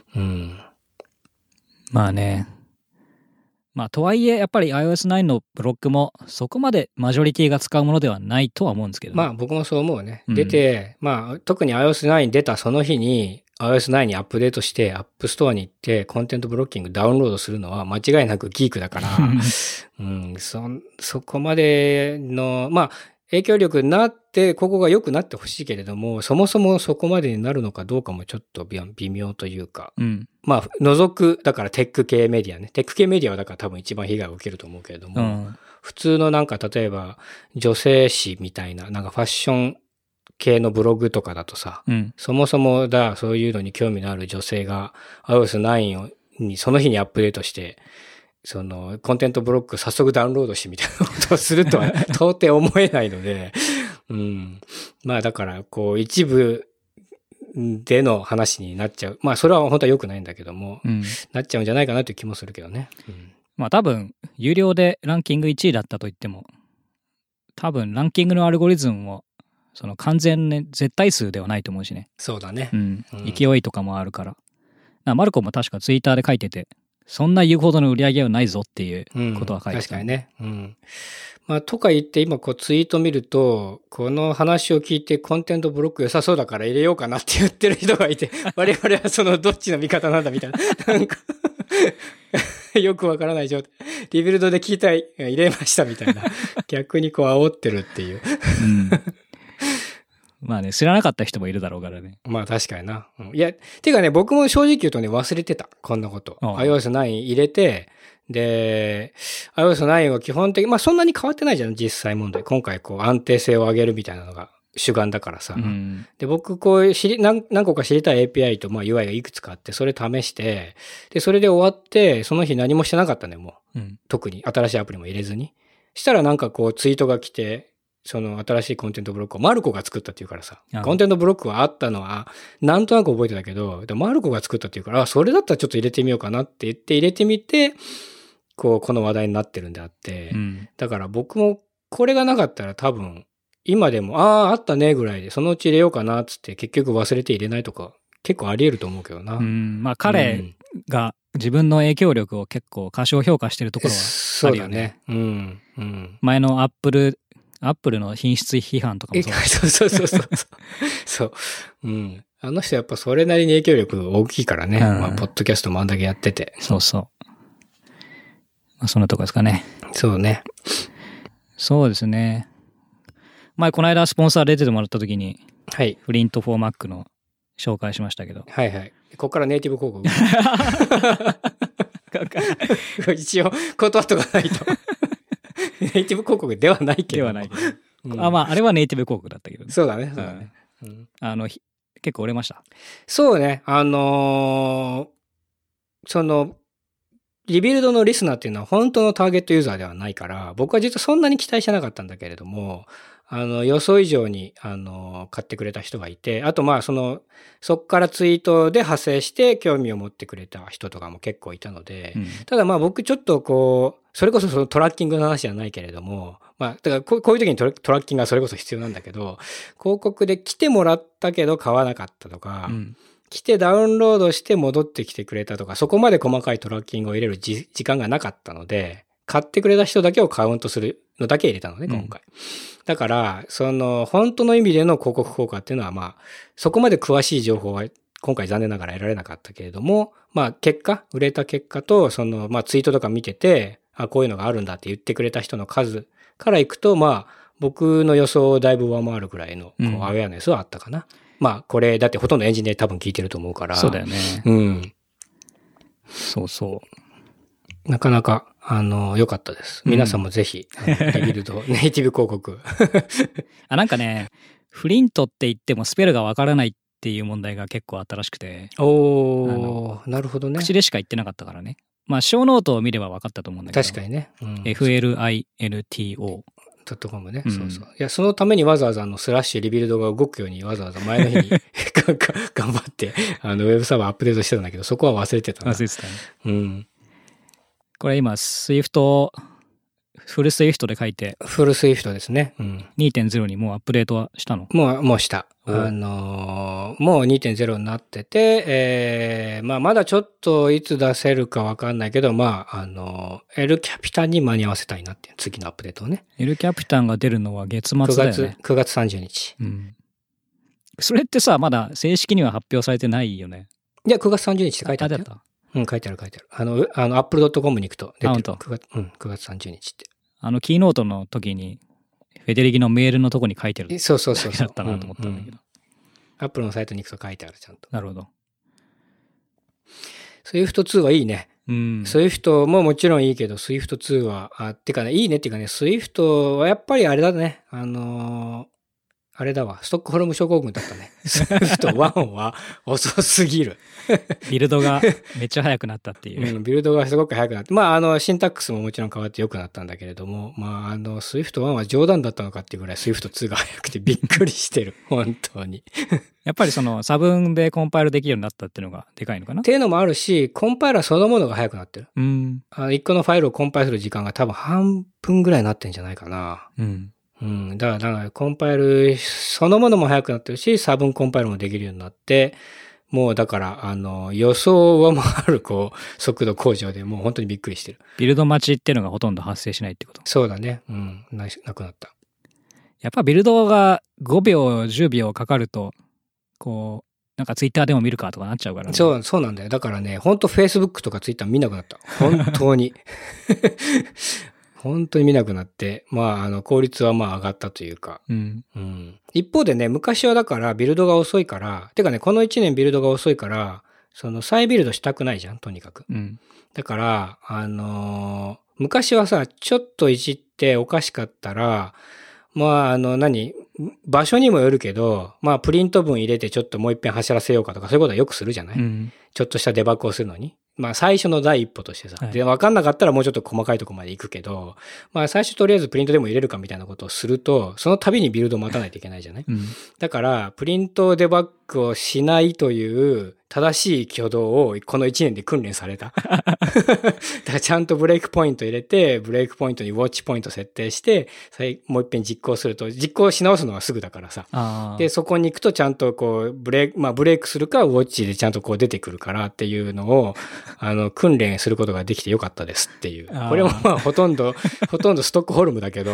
[SPEAKER 1] まあね。まあとはいえやっぱり iOS9 のブロックもそこまでマジョリティが使うものではないとは思うんですけど、ね、
[SPEAKER 2] まあ僕もそう思うね。出て、まあ特に iOS9 出たその日に iOS9 にアップデートしてアップストアに行ってコンテンツブロッキングダウンロードするのは間違いなくギークだから、そこまでの、まあ影響力になってここが良くなってほしいけれども、そもそもそこまでになるのかどうかもちょっと微妙というか、まあ除くだからテック系メディアね、テック系メディアはだから多分一番被害を受けると思うけれども、普通のなんか例えば女性誌みたいななんかファッション系のブログとかだとさ、そもそもそういうのに興味のある女性が iOS9 にその日にアップデートしてコンテントブロック早速ダウンロードしてみたいなことをするとは到底思えないので、まあだからこう一部での話になっちゃう。まあそれは本当は良くないんだけども、なっちゃうんじゃないかなという気もするけどね。
[SPEAKER 1] まあ多分有料でランキング1位だったと言っても、多分ランキングのアルゴリズムも完全ね絶対数ではないと思うしね。
[SPEAKER 2] そうだね。
[SPEAKER 1] 勢いとかもあるから。マルコも確かツイッターで書いてて、そんな言うほどの売り上げはないぞっていうことは書いてた。
[SPEAKER 2] 確かにね。まあ、とか言って今こうツイート見ると、この話を聞いてコンテンツブロック良さそうだから入れようかなって言ってる人がいて、我々はどっちの味方なんだみたいな。なんかよくわからない状態。リビルドで聞いたい、入れましたみたいな。逆にこう煽ってるっていう。
[SPEAKER 1] まあね、知らなかった人もいるだろうからね。
[SPEAKER 2] まあ確かにな。いや、てかね、僕も正直言うとね、忘れてた。こんなこと。iOS9 入れて、で、iOS9 は基本的に、まあそんなに変わってないじゃん、実際問題。今回こう安定性を上げるみたいなのが主眼だからさ。で、僕こう何個か知りたい API とまあ UI がいくつかあって、それ試して、で、それで終わって、その日何もしてなかったね、もう。特に新しいアプリも入れずに。したらなんかこうツイートが来て、その新しいコンテンツブロックをマルコが作ったっていうからさ、コンテンツブロックはあったのは、なんとなく覚えてたけど、マルコが作ったっていうから、それだったらちょっと入れてみようかなって言って入れてみて、この話題になってるんであって、だから僕もこれがなかったら多分、今でも、あったねぐらいで、そのうち入れようかなっつって結局忘れて入れないとか、結構あり得ると思うけどな。
[SPEAKER 1] まあ彼が自分の影響力を結構過小評価してるところはあるよね。
[SPEAKER 2] そうだね。
[SPEAKER 1] 前のアップルの品質批判とかも
[SPEAKER 2] そう。そう。あの人やっぱそれなりに影響力大きいからね。まあ、ポッドキャストもあんだけやってて。
[SPEAKER 1] そう。まあ、そんなとこですかね。
[SPEAKER 2] そうね。
[SPEAKER 1] そうですね。前、この間スポンサー出てもらった時に、
[SPEAKER 2] はい。
[SPEAKER 1] フリントフォーマックの紹介しましたけど。
[SPEAKER 2] はい。ここからネイティブ広告。一応、断っとかないと。ネイティブ広告ではないけど。
[SPEAKER 1] ではないけど。まあ、あれはネイティブ広告だったけどね。
[SPEAKER 2] そうだね。
[SPEAKER 1] 結構売れました。
[SPEAKER 2] そうね。リビルドのリスナーっていうのは本当のターゲットユーザーではないから、僕は実はそんなに期待してなかったんだけれども、予想以上に、買ってくれた人がいて、あとまあそっからツイートで派生して興味を持ってくれた人とかも結構いたので、ただまあ僕ちょっとそれこそそのトラッキングの話じゃないけれども、まあ、だからこういう時にトラッキングがそれこそ必要なんだけど、広告で来てもらったけど買わなかったとか、来てダウンロードして戻ってきてくれたとか、そこまで細かいトラッキングを入れる時間がなかったので、買ってくれた人だけをカウントするのだけ入れたのね、今回。だから、本当の意味での広告効果っていうのは、まあ、そこまで詳しい情報は今回残念ながら得られなかったけれども、まあ、売れた結果と、まあ、ツイートとか見てて、こういうのがあるんだって言ってくれた人の数からいくと、まあ、僕の予想をだいぶ上回るぐらいの、アウェアネスはあったかな。まあ、これ、だってほとんどエンジニア多分聞いてると思うから。
[SPEAKER 1] そうだよね。そう。
[SPEAKER 2] なかなか、良かったです。皆さんもぜひ、リビルド、ネイティブ広告。
[SPEAKER 1] なんかね、フリントって言ってもスペルがわからないっていう問題が結構あったらしくて。
[SPEAKER 2] なるほどね。
[SPEAKER 1] 口でしか言ってなかったからね。まあ、小ノートを見れば分かったと思うんだけど。
[SPEAKER 2] 確かにね。
[SPEAKER 1] FLINTO。
[SPEAKER 2] .com ね。そう。いや、そのためにわざわざスラッシュリビルドが動くようにわざわざ前の日に頑張って、ウェブサーバーアップデートしてたんだけど、そこは忘れてたな。
[SPEAKER 1] 忘れてたね。これ今、フルスイフトで書いて。
[SPEAKER 2] フルスイフトですね。
[SPEAKER 1] 2.0 にもうアップデートはしたの？
[SPEAKER 2] もうした。もう 2.0 になってて、まあまだちょっといつ出せるかわかんないけど、まあ、L キャピタンに間に合わせたいなっていう次のアップデートをね。
[SPEAKER 1] L キャピタンが出るのは月末だよね。
[SPEAKER 2] 9月30日。
[SPEAKER 1] それってさ、まだ正式には発表されてないよね。
[SPEAKER 2] いや、9月30日って書いてあったよ。書いてある。apple.com に行くと出てる。9月30日って。
[SPEAKER 1] キーノートの時に、フェデリギのメールのとこに書いてる。
[SPEAKER 2] そう。
[SPEAKER 1] だったなと思ったんだけど。
[SPEAKER 2] Apple のサイトに行くと書いてある、ちゃんと。
[SPEAKER 1] なるほど。
[SPEAKER 2] Swift 2はいいね。Swift ももちろんいいけど、Swift 2は、てかね、いいねっていうかね、Swift はやっぱりあれだね。あれだわ。ストックホルム症候群だったね。Swift 1は遅すぎる。
[SPEAKER 1] ビルドがめっちゃ速くなったっていう。
[SPEAKER 2] ビルドがすごく速くなって。まあ、シンタックスももちろん変わって良くなったんだけれども、まあ、Swift 1は冗談だったのかっていうぐらい Swift 2が速くてびっくりしてる。本当に。
[SPEAKER 1] やっぱり差分でコンパイルできるようになったっていうのがでかいのかな
[SPEAKER 2] っていうのもあるし、コンパイラーそのものが速くなってる。一個のファイルをコンパイルする時間が多分半分ぐらいになってんじゃないかな。だからコンパイルそのものも速くなってるし、差分コンパイルもできるようになって、もうだから、予想を上回る、速度向上でもう本当にびっくりしてる。
[SPEAKER 1] ビルド待ちっていうのがほとんど発生しないってこと？
[SPEAKER 2] そうだね。なくなった。
[SPEAKER 1] やっぱビルドが5秒、10秒かかると、 なんかツイッターでも見るかとかなっちゃうからね。
[SPEAKER 2] そうなんだよ。だからね、本当 Facebook とかツイッター見なくなった。本当に。本当に見なくなって、まあ、効率はまあ上がったというか。
[SPEAKER 1] うん。
[SPEAKER 2] 一方でね、昔はだからビルドが遅いから、てかね、この1年ビルドが遅いから、再ビルドしたくないじゃん、とにかく。
[SPEAKER 1] うん。
[SPEAKER 2] だから、昔はさ、ちょっといじっておかしかったら、まあ、場所にもよるけど、まあ、プリント文入れてちょっともう一遍走らせようかとか、そういうことはよくするじゃない、ちょっとしたデバッグをするのに。まあ、最初の第一歩としてさ。で、わかんなかったらもうちょっと細かいとこまで行くけど、まあ、最初とりあえずプリントでも入れるかみたいなことをすると、その度にビルドを待たないといけないじゃない、だから、プリントデバッグをしないという正しい挙動をこの1年で訓練された。だからちゃんとブレイクポイント入れて、ブレイクポイントにウォッチポイント設定して、もう一遍実行すると、実行し直すのはすぐだからさ。で、そこに行くとちゃんとこう、ブレイクするか、ウォッチでちゃんとこう出てくるからっていうのを、訓練することができてよかったですっていう。これもまあ、ほとんどストックホルムだけど、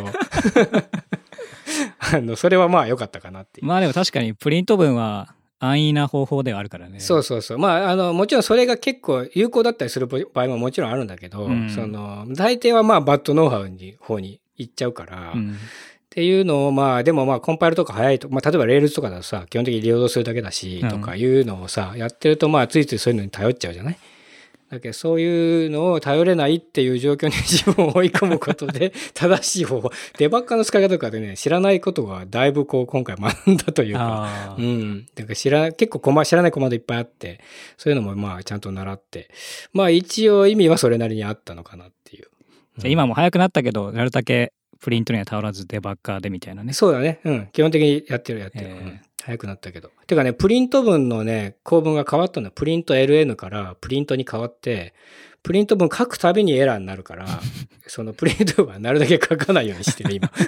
[SPEAKER 2] それはまあ良かったかなっていう。
[SPEAKER 1] まあでも確かにプリント文は、安易な方法ではあるからね。
[SPEAKER 2] そう。まあ、もちろんそれが結構有効だったりする場合ももちろんあるんだけど、大抵はまあ、バッドノウハウに方に行っちゃうから、っていうのをまあ、でもまあ、コンパイルとか早いと、まあ、例えば Rails とかだとさ、基本的にリロードするだけだし、とかいうのをさ、やってるとまあ、ついついそういうのに頼っちゃうじゃない？だけどそういうのを頼れないっていう状況に自分を追い込むことで正しい方法、デバッカーの使い方とかでね、知らないことがだいぶこう今回学んだというか、だから結構知らないコマンドいっぱいあって、そういうのもまあちゃんと習って、まあ一応意味はそれなりにあったのかなっていう。
[SPEAKER 1] じゃあ今も早くなったけど、やるだけプリントには頼らずデバッカーでみたいなね。
[SPEAKER 2] そうだね。基本的にやってる。早くなったけど。てかね、プリント文のね、構文が変わったのよ。プリント LN からプリントに変わって、プリント文書くたびにエラーになるから、そのプリント文はなるだけ書かないようにしてる、今。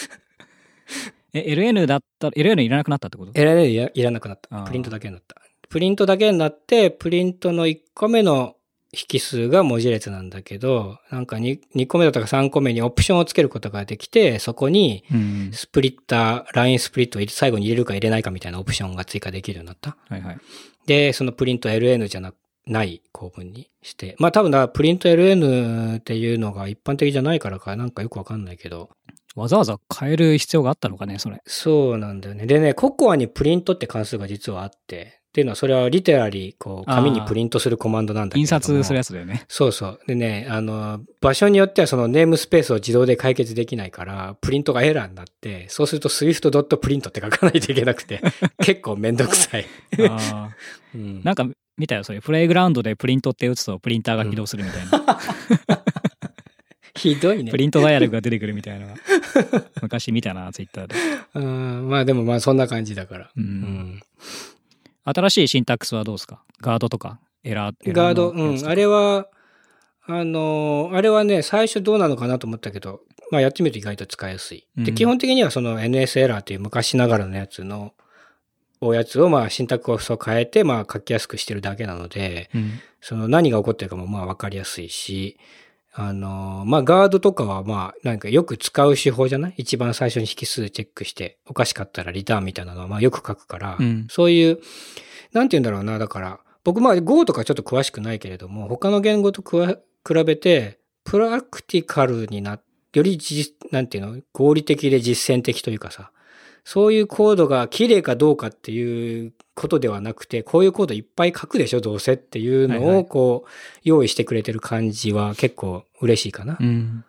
[SPEAKER 1] LN だったら、LN いらなくなったってこと？
[SPEAKER 2] LN いらなくなった。プリントだけになった。プリントだけになって、プリントの1個目の引数が文字列なんだけど、なんか 2個目だったか3個目にオプションをつけることができて、そこにスプリッター、ラインスプリットを最後に入れるか入れないかみたいなオプションが追加できるようになった。で、そのプリント LN じゃない構文にして。まあ多分プリント LN っていうのが一般的じゃないからかなんかよくわかんないけど。
[SPEAKER 1] わざわざ変える必要があったのかね、それ。
[SPEAKER 2] そうなんだよね。でね、ココアにプリントって関数が実はあって、っていうのは、それはリテラリー、こう、紙にプリントするコマンドなんだけど。
[SPEAKER 1] 印刷するやつだよね。
[SPEAKER 2] そう。でね、場所によってはそのネームスペースを自動で解決できないから、プリントがエラーになって、そうすると swift.print って書かないといけなくて、結構めんどくさい。
[SPEAKER 1] なんか見たよ、それ。プレイグラウンドでプリントって打つとプリンターが起動するみたいな。
[SPEAKER 2] ひどいね。
[SPEAKER 1] プリントダイアログが出てくるみたいな。昔見たな、ツイッターで。
[SPEAKER 2] まあでもまあそんな感じだから。
[SPEAKER 1] 新しいシンタックスはどうですか？ガードとかエラー
[SPEAKER 2] ガード、あれは、あれはね、最初どうなのかなと思ったけど、まあやってみると意外と使いやすい。で、基本的にはその NS エラーという昔ながらのやつをまあシンタックスを変えて、まあ書きやすくしてるだけなので、その何が起こってるかもまあわかりやすいし、まあガードとかはまあなんかよく使う手法じゃない？一番最初に引数チェックして、おかしかったらリターンみたいなのはまあよく書くから、そういう、なんて言うんだろうな、だから、僕まあ Go とかちょっと詳しくないけれども、他の言語と比べて、プラクティカルによりなんていうの、合理的で実践的というかさ、そういうコードが綺麗かどうかっていうことではなくて、こういうコードいっぱい書くでしょ、どうせっていうのをこう、用意してくれてる感じは結構嬉しいかな。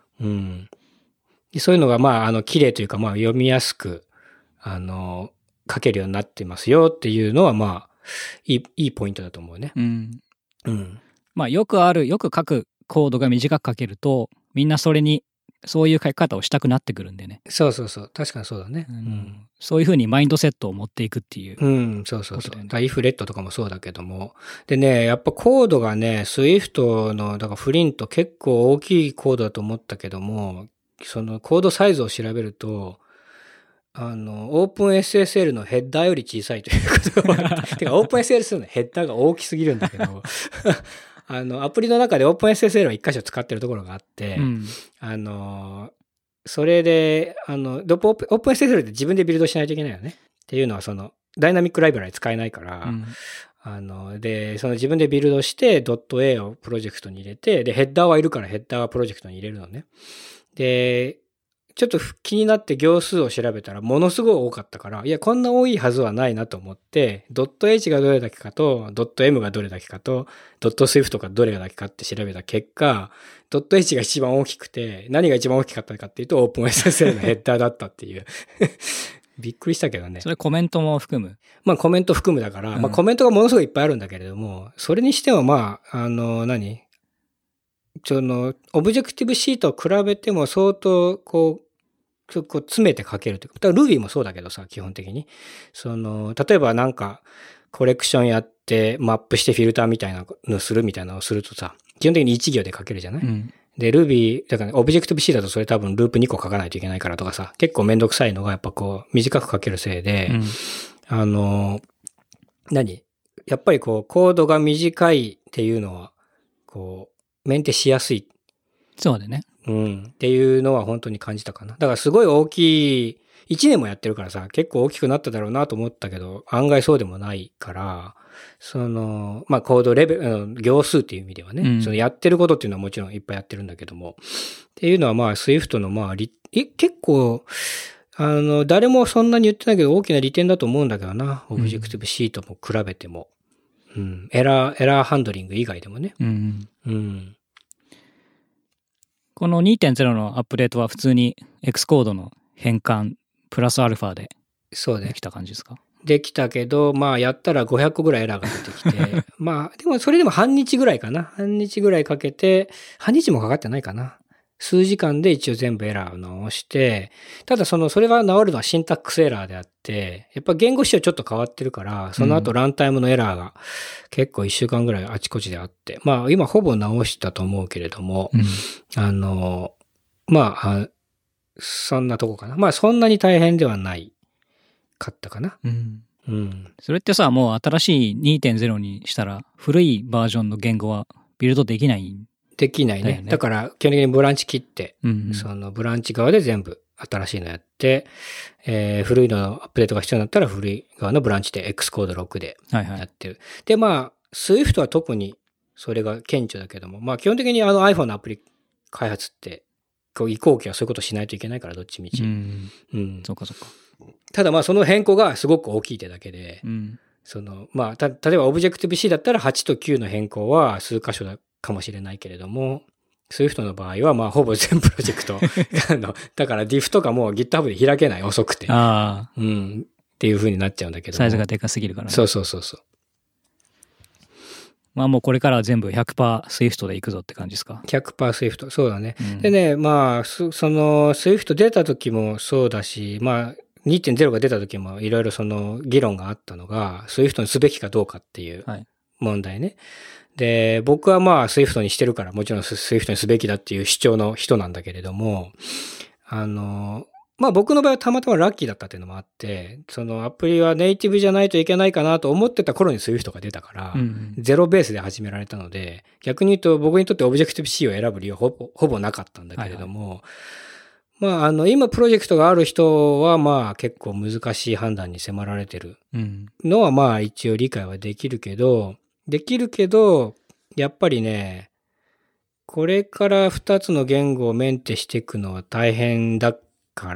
[SPEAKER 2] そういうのがまあ、綺麗というか、まあ読みやすく、書けるようになってますよっていうのはまあ、いいポイントだと思うね。
[SPEAKER 1] まあよく書くコードが短く書けると、みんなそういう書き方をしたくなってくるんでね。
[SPEAKER 2] そう。確かにそうだね。
[SPEAKER 1] そういうふうにマインドセットを持っていくっていう。
[SPEAKER 2] そう。if let とかもそうだけども。でね、やっぱコードがね、Swift の、だからフリント結構大きいコードだと思ったけども、そのコードサイズを調べると、OpenSSL のヘッダーより小さいということがてか OpenSSL のヘッダーが大きすぎるんだけど、アプリの中で OpenSSL は一箇所使ってるところがあって、それで、OpenSSL って自分でビルドしないといけないよね。っていうのはダイナミックライブラリ使えないから、で、その自分でビルドして、.a をプロジェクトに入れて、で、ヘッダーはいるからヘッダーはプロジェクトに入れるのね。で、ちょっと気になって行数を調べたらものすごい多かったから、いや、こんな多いはずはないなと思って、.h がどれだけかと、.m がどれだけかと、.swift がどれだけかって調べた結果、.h が一番大きくて、何が一番大きかったかっていうと、OpenSSL のヘッダーだったっていう。びっくりしたけどね。
[SPEAKER 1] それコメントも含む？
[SPEAKER 2] まあコメント含むだから、まあコメントがものすごいいっぱいあるんだけれども、それにしてもまあ、Objective-C と比べても相当こう詰めて書けるというか、だから Ruby もそうだけどさ、基本的に。例えばなんか、コレクションやって、マップしてフィルターみたいなのするみたいなのをするとさ、基本的に1行で書けるじゃない、で、Ruby、だから、Objective-C だとそれ多分ループ2個書かないといけないからとかさ、結構めんどくさいのがやっぱこう、短く書けるせいで、やっぱりこう、コードが短いっていうのは、こう、メンテしやすい。
[SPEAKER 1] そうだね。
[SPEAKER 2] っていうのは本当に感じたかな。だからすごい大きい、1年もやってるからさ、結構大きくなっただろうなと思ったけど、案外そうでもないから、まあ、コードレベル、行数っていう意味ではね、そのやってることっていうのはもちろんいっぱいやってるんだけども、っていうのはまあ、Swift のまあ、結構、誰もそんなに言ってないけど大きな利点だと思うんだけどな、Objective-C とも比べても。エラーハンドリング以外でもね。
[SPEAKER 1] この 2.0 のアップデートは普通に Xcode の変換プラスアルファでできた感じですか？
[SPEAKER 2] できたけど、まあやったら500個ぐらいエラーが出てきて、まあでもそれでも半日ぐらいかな。半日ぐらいかけて、半日もかかってないかな。数時間で一応全部エラーを直して、ただそれが治るのはシンタックスエラーであって、やっぱ言語仕様ちょっと変わってるから、その後ランタイムのエラーが結構1週間ぐらいあちこちであって、まあ今ほぼ直したと思うけれども、まあ、そんなとこかな。まあそんなに大変ではないかったかな。
[SPEAKER 1] それってさ、もう新しい 2.0 にしたら古いバージョンの言語はビルドできない
[SPEAKER 2] できないね。だから、基本的にブランチ切って、そのブランチ側で全部新しいのやって、古いのアップデートが必要になったら古い側のブランチで Xcode 6でやってる。で、まあ、Swift は特にそれが顕著だけども、まあ基本的にiPhone のアプリ開発って、移行期はそういうことしないといけないから、どっちみち。
[SPEAKER 1] そうかそうか。
[SPEAKER 2] ただまあその変更がすごく大きいってだけで、まあ、例えば Objective-C だったら8と9の変更は数箇所だかもしれないけれども、Swift の場合はまあほぼ全プロジェクトだから diff とかも GitHub で開けない、遅くて。っていう風になっちゃうんだけど。
[SPEAKER 1] サイズがでかすぎるからね。
[SPEAKER 2] そう。
[SPEAKER 1] まあもうこれからは全部 100% Swift でいくぞって感じですか？
[SPEAKER 2] 100% Swift。そうだね。でね、まあ、Swift 出た時もそうだし、まあ、2.0 が出た時もいろいろ議論があったのが、Swift にすべきかどうかっていう問題ね。で、僕はまあ Swift にしてるからもちろん Swift にすべきだっていう主張の人なんだけれども、まあ僕の場合はたまたまラッキーだったっていうのもあって、アプリはネイティブじゃないといけないかなと思ってた頃に Swift が出たから、ゼロベースで始められたので、逆に言うと僕にとって Objective-C を選ぶ理由はほぼなかったんだけれども、まあ今プロジェクトがある人はまあ結構難しい判断に迫られてるのはまあ一応理解はできるけど、やっぱりね、これから2つの言語をメンテしていくのは大変だから、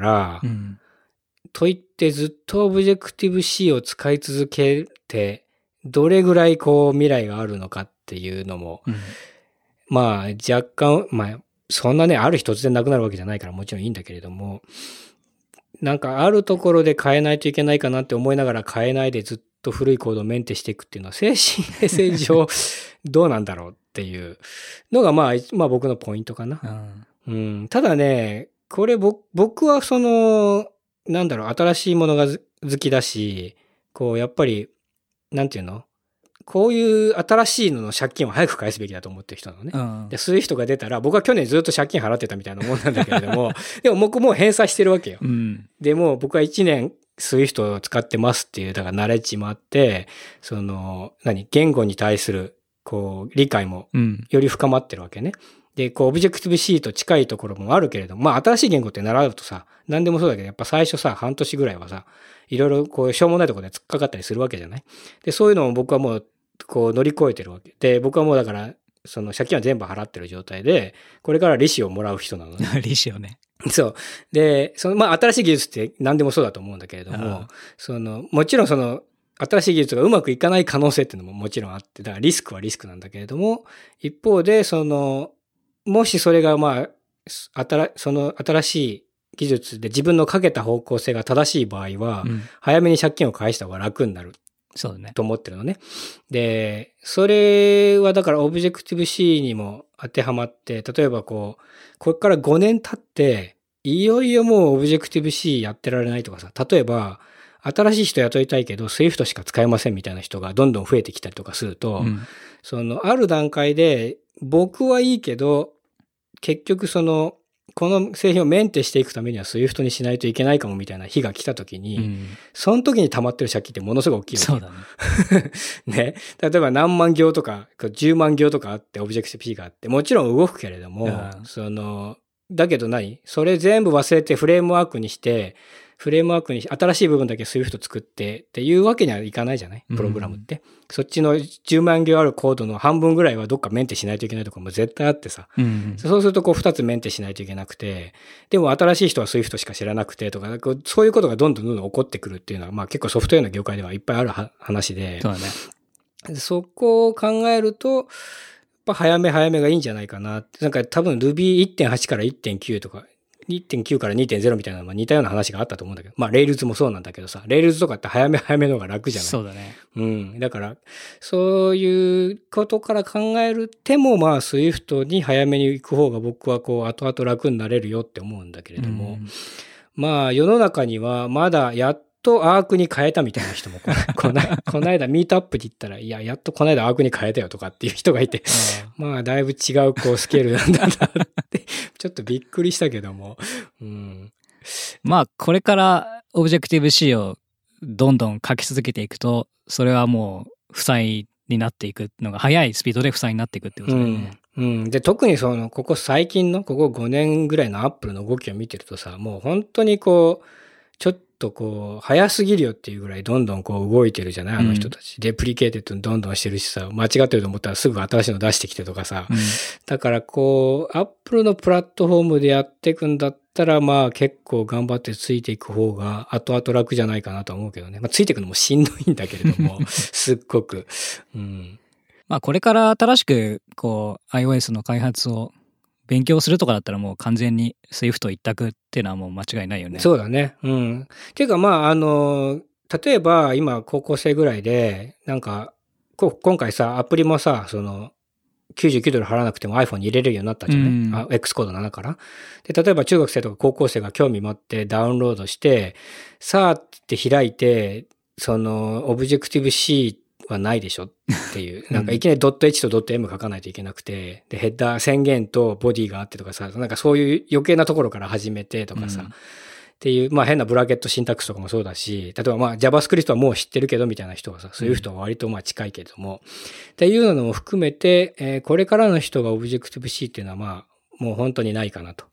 [SPEAKER 2] と言ってずっと Objective-C を使い続けて、どれぐらいこう未来があるのかっていうのも、まあ若干、まあそんなね、ある日突然なくなるわけじゃないからもちろんいいんだけれども、なんかあるところで変えないといけないかなって思いながら変えないでずっと古いコードをメンテしていくっていうのは精神衛生上どうなんだろうっていうのがまあ僕のポイントかな。ただね、これ僕はなんだろう、新しいものが好きだし、こうやっぱり、なんていうの？こういう新しいのの借金を早く返すべきだと思ってる人なのね。で、Swiftが出たら、僕は去年ずっと借金払ってたみたいなもんなんだけれども、でも僕もう返済してるわけよ。でも僕は1年Swiftを使ってますっていう、だからナレッジもあって、言語に対する、こう、理解もより深まってるわけね。 で、こう、オブジェクティブ C と近いところもあるけれども、まあ、新しい言語って習うとさ、何でもそうだけど、やっぱ最初さ、半年ぐらいはさ、いろいろこう、しょうもないところで突っかかったりするわけじゃない？で、そういうのを僕はもう、こう、乗り越えてるわけ。で、僕はもうだから、その借金は全部払ってる状態で、これから利子をもらう人なのね。
[SPEAKER 1] 利子をね。
[SPEAKER 2] そう。で、まあ、新しい技術って何でもそうだと思うんだけれども、もちろん新しい技術がうまくいかない可能性っていうのももちろんあって、だからリスクはリスクなんだけれども、一方で、もしそれがまあ、新しい技術で自分のかけた方向性が正しい場合は、早めに借金を返した方が楽になる。
[SPEAKER 1] そうだね。
[SPEAKER 2] と思ってるのね。で、それはだからオブジェクティブ C にも当てはまって、例えばこれから5年経って、いよいよもうオブジェクティブ C やってられないとかさ、例えば、新しい人雇いたいけど Swift しか使えませんみたいな人がどんどん増えてきたりとかすると、ある段階で僕はいいけど、結局この製品をメンテしていくためには Swift にしないといけないかもみたいな日が来た時に、その時に溜まってる借金ってものすごい大きいわけ。
[SPEAKER 1] そうだね。
[SPEAKER 2] ね。例えば何万行とか、10万行とかあって、オブジェクティブ C があって、もちろん動くけれども、だけどそれ全部忘れてフレームワークに新しい部分だけ Swift 作ってっていうわけにはいかないじゃない？プログラムって。そっちの10万行あるコードの半分ぐらいはどっかメンテしないといけないところも絶対あってさ。そうすると2つメンテしないといけなくて、でも新しい人は Swift しか知らなくてとか、そういうことがどんどん起こってくるっていうのは、まあ結構ソフトウェアの業界ではいっぱいある話で。
[SPEAKER 1] そうだね。
[SPEAKER 2] そこを考えると、やっぱ早めがいいんじゃないかなって。なんか多分 Ruby1.8 から 1.9 とか、1.9 から 2.0 みたいな、似たような話があったと思うんだけど、まあ、Rails もそうなんだけどさ、Rails とかって早めの方が楽じゃない？
[SPEAKER 1] そうだね。
[SPEAKER 2] だから、そういうことから考える手も、まあ、Swift に早めに行く方が僕は後々楽になれるよって思うんだけれども、まあ、世の中にはまだやっとアークに変えたみたいな人もこの間ミートアップで言ったら、いや、やっとこの間アークに変えたよとかっていう人がいて、まあ、だいぶ違うスケールなんだなって、ちょっとびっくりしたけども。
[SPEAKER 1] まあ、これからオブジェクティブ C をどんどん書き続けていくと、それはもう負債になっていくのが速いスピードで負債になっていくってことだよね。
[SPEAKER 2] で、特にここ最近の、ここ5年ぐらいのアップルの動きを見てるとさ、もう本当にちょっと早すぎるよっていうぐらいどんどん動いてるじゃない？あの人たち。デプリケーテッドにどんどんしてるしさ、間違ってると思ったらすぐ新しいの出してきてとかさ。だからアップルのプラットフォームでやっていくんだったら、まあ結構頑張ってついていく方が後々楽じゃないかなと思うけどね。まあついていくのもしんどいんだけれども、すっごく。
[SPEAKER 1] まあこれから新しくiOS の開発を勉強するとかだったらもう完全に Swift 一択っていうのはもう間違いないよね。
[SPEAKER 2] そうだね。っていうかまあ例えば今高校生ぐらいで、なんか、今回さ、アプリもさ、$99払わなくても iPhone に入れれるようになったじゃない？ X コード7から。で、例えば中学生とか高校生が興味持ってダウンロードして、さあって開いて、オブジェクティブ C はないでしょっていう。なんかいきなり .h と .m 書かないといけなくて、で、ヘッダー宣言とボディがあってとかさ、なんかそういう余計なところから始めてとかさ、っていう、まあ変なブラケットシンタックスとかもそうだし、例えばまあ JavaScript はもう知ってるけどみたいな人はさ、Swift は割とまあ近いけれども、っていうのも含めて、これからの人が Objective-C っていうのはまあもう本当にないかなと。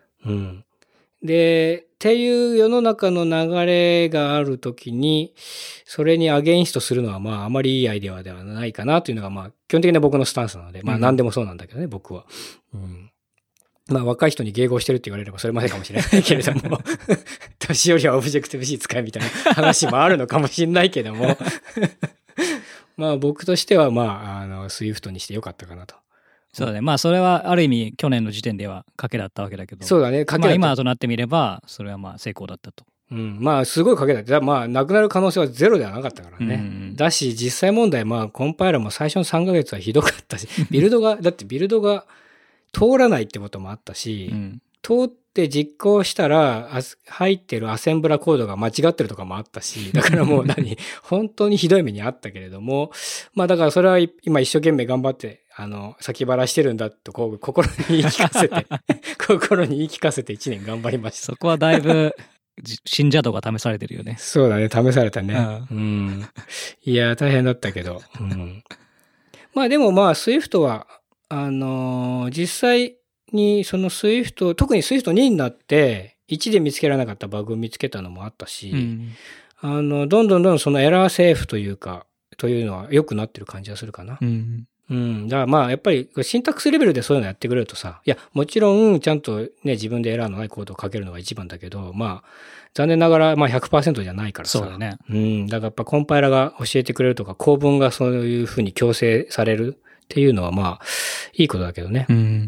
[SPEAKER 2] で、っていう世の中の流れがあるときに、それにアゲインストするのはまああまりいいアイデアではないかなというのがまあ基本的な僕のスタンスなので、まあ何でもそうなんだけどね、僕は。まあ若い人に迎合してるって言われればそれまでかもしれないけれども、年寄りはオブジェクティブ C 使いみたいな話もあるのかもしれないけども、まあ僕としてはまあ、Swift にしてよかったかなと。
[SPEAKER 1] そうだね。まあそれはある意味去年の時点では賭けだったわけだけど。
[SPEAKER 2] そうだね。賭けだった。
[SPEAKER 1] まあ今となってみれば、それはまあ成功だったと。
[SPEAKER 2] まあすごい賭けだった。まあなくなる可能性はゼロではなかったからね。だし実際問題まあコンパイラも最初の3ヶ月はひどかったし、ビルドが通らないってこともあったし、通って実行したら入ってるアセンブラコードが間違ってるとかもあったし、だからもう本当にひどい目にあったけれども、まあだからそれは今一生懸命頑張って、先払いしてるんだと心に言い聞かせて1年頑張りました。
[SPEAKER 1] そこはだいぶ信者度が試されてるよね。
[SPEAKER 2] そうだね、試されたね。いや、大変だったけど。まあでもまあ Swift は実際にその Swift、特に Swift2 になって、1で見つけられなかったバグを見つけたのもあったし、どんどんそのエラーセーフというのは良くなってる感じがするかな。だからまあやっぱりシンタックスレベルでそういうのやってくれるとさ、いや、もちろんちゃんとね、自分でエラーのないコードを書けるのが一番だけど、まあ、残念ながらまあ 100% じゃないからさ。
[SPEAKER 1] そうだね。
[SPEAKER 2] だからやっぱコンパイラが教えてくれるとか、構文がそういうふうに強制されるっていうのはまあ、いいことだけどね。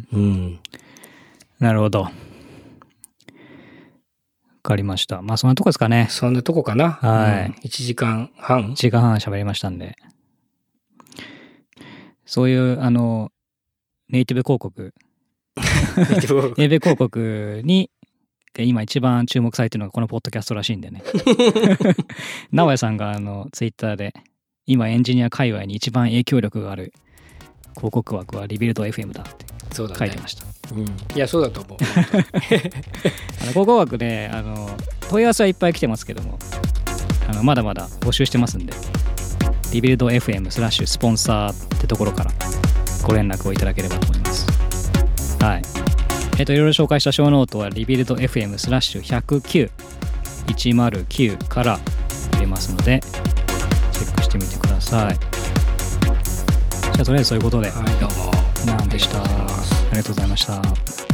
[SPEAKER 1] なるほど。わかりました。まあそんなとこですかね。
[SPEAKER 2] そんなとこかな。
[SPEAKER 1] はい。
[SPEAKER 2] 1時間半。
[SPEAKER 1] 1時間半喋りましたんで。そういうネイティブ広告ネイティブ広告に今一番注目されてるのがこのポッドキャストらしいんでね。直哉さんがツイッターで今エンジニア界隈に一番影響力がある広告枠はリビルド FM だって書いてました。
[SPEAKER 2] いやそうだと思う。
[SPEAKER 1] 広告枠で問い合わせはいっぱい来てますけどもまだまだ募集してますんで、リビルド FM/ スポンサーってところからご連絡をいただければと思います。はい。いろいろ紹介したショーノートはリビルド FM/109 109から入れますのでチェックしてみてください。じゃあとりあえずそういうことで、
[SPEAKER 2] はい、どうも
[SPEAKER 1] なんでした。ありがとうございました。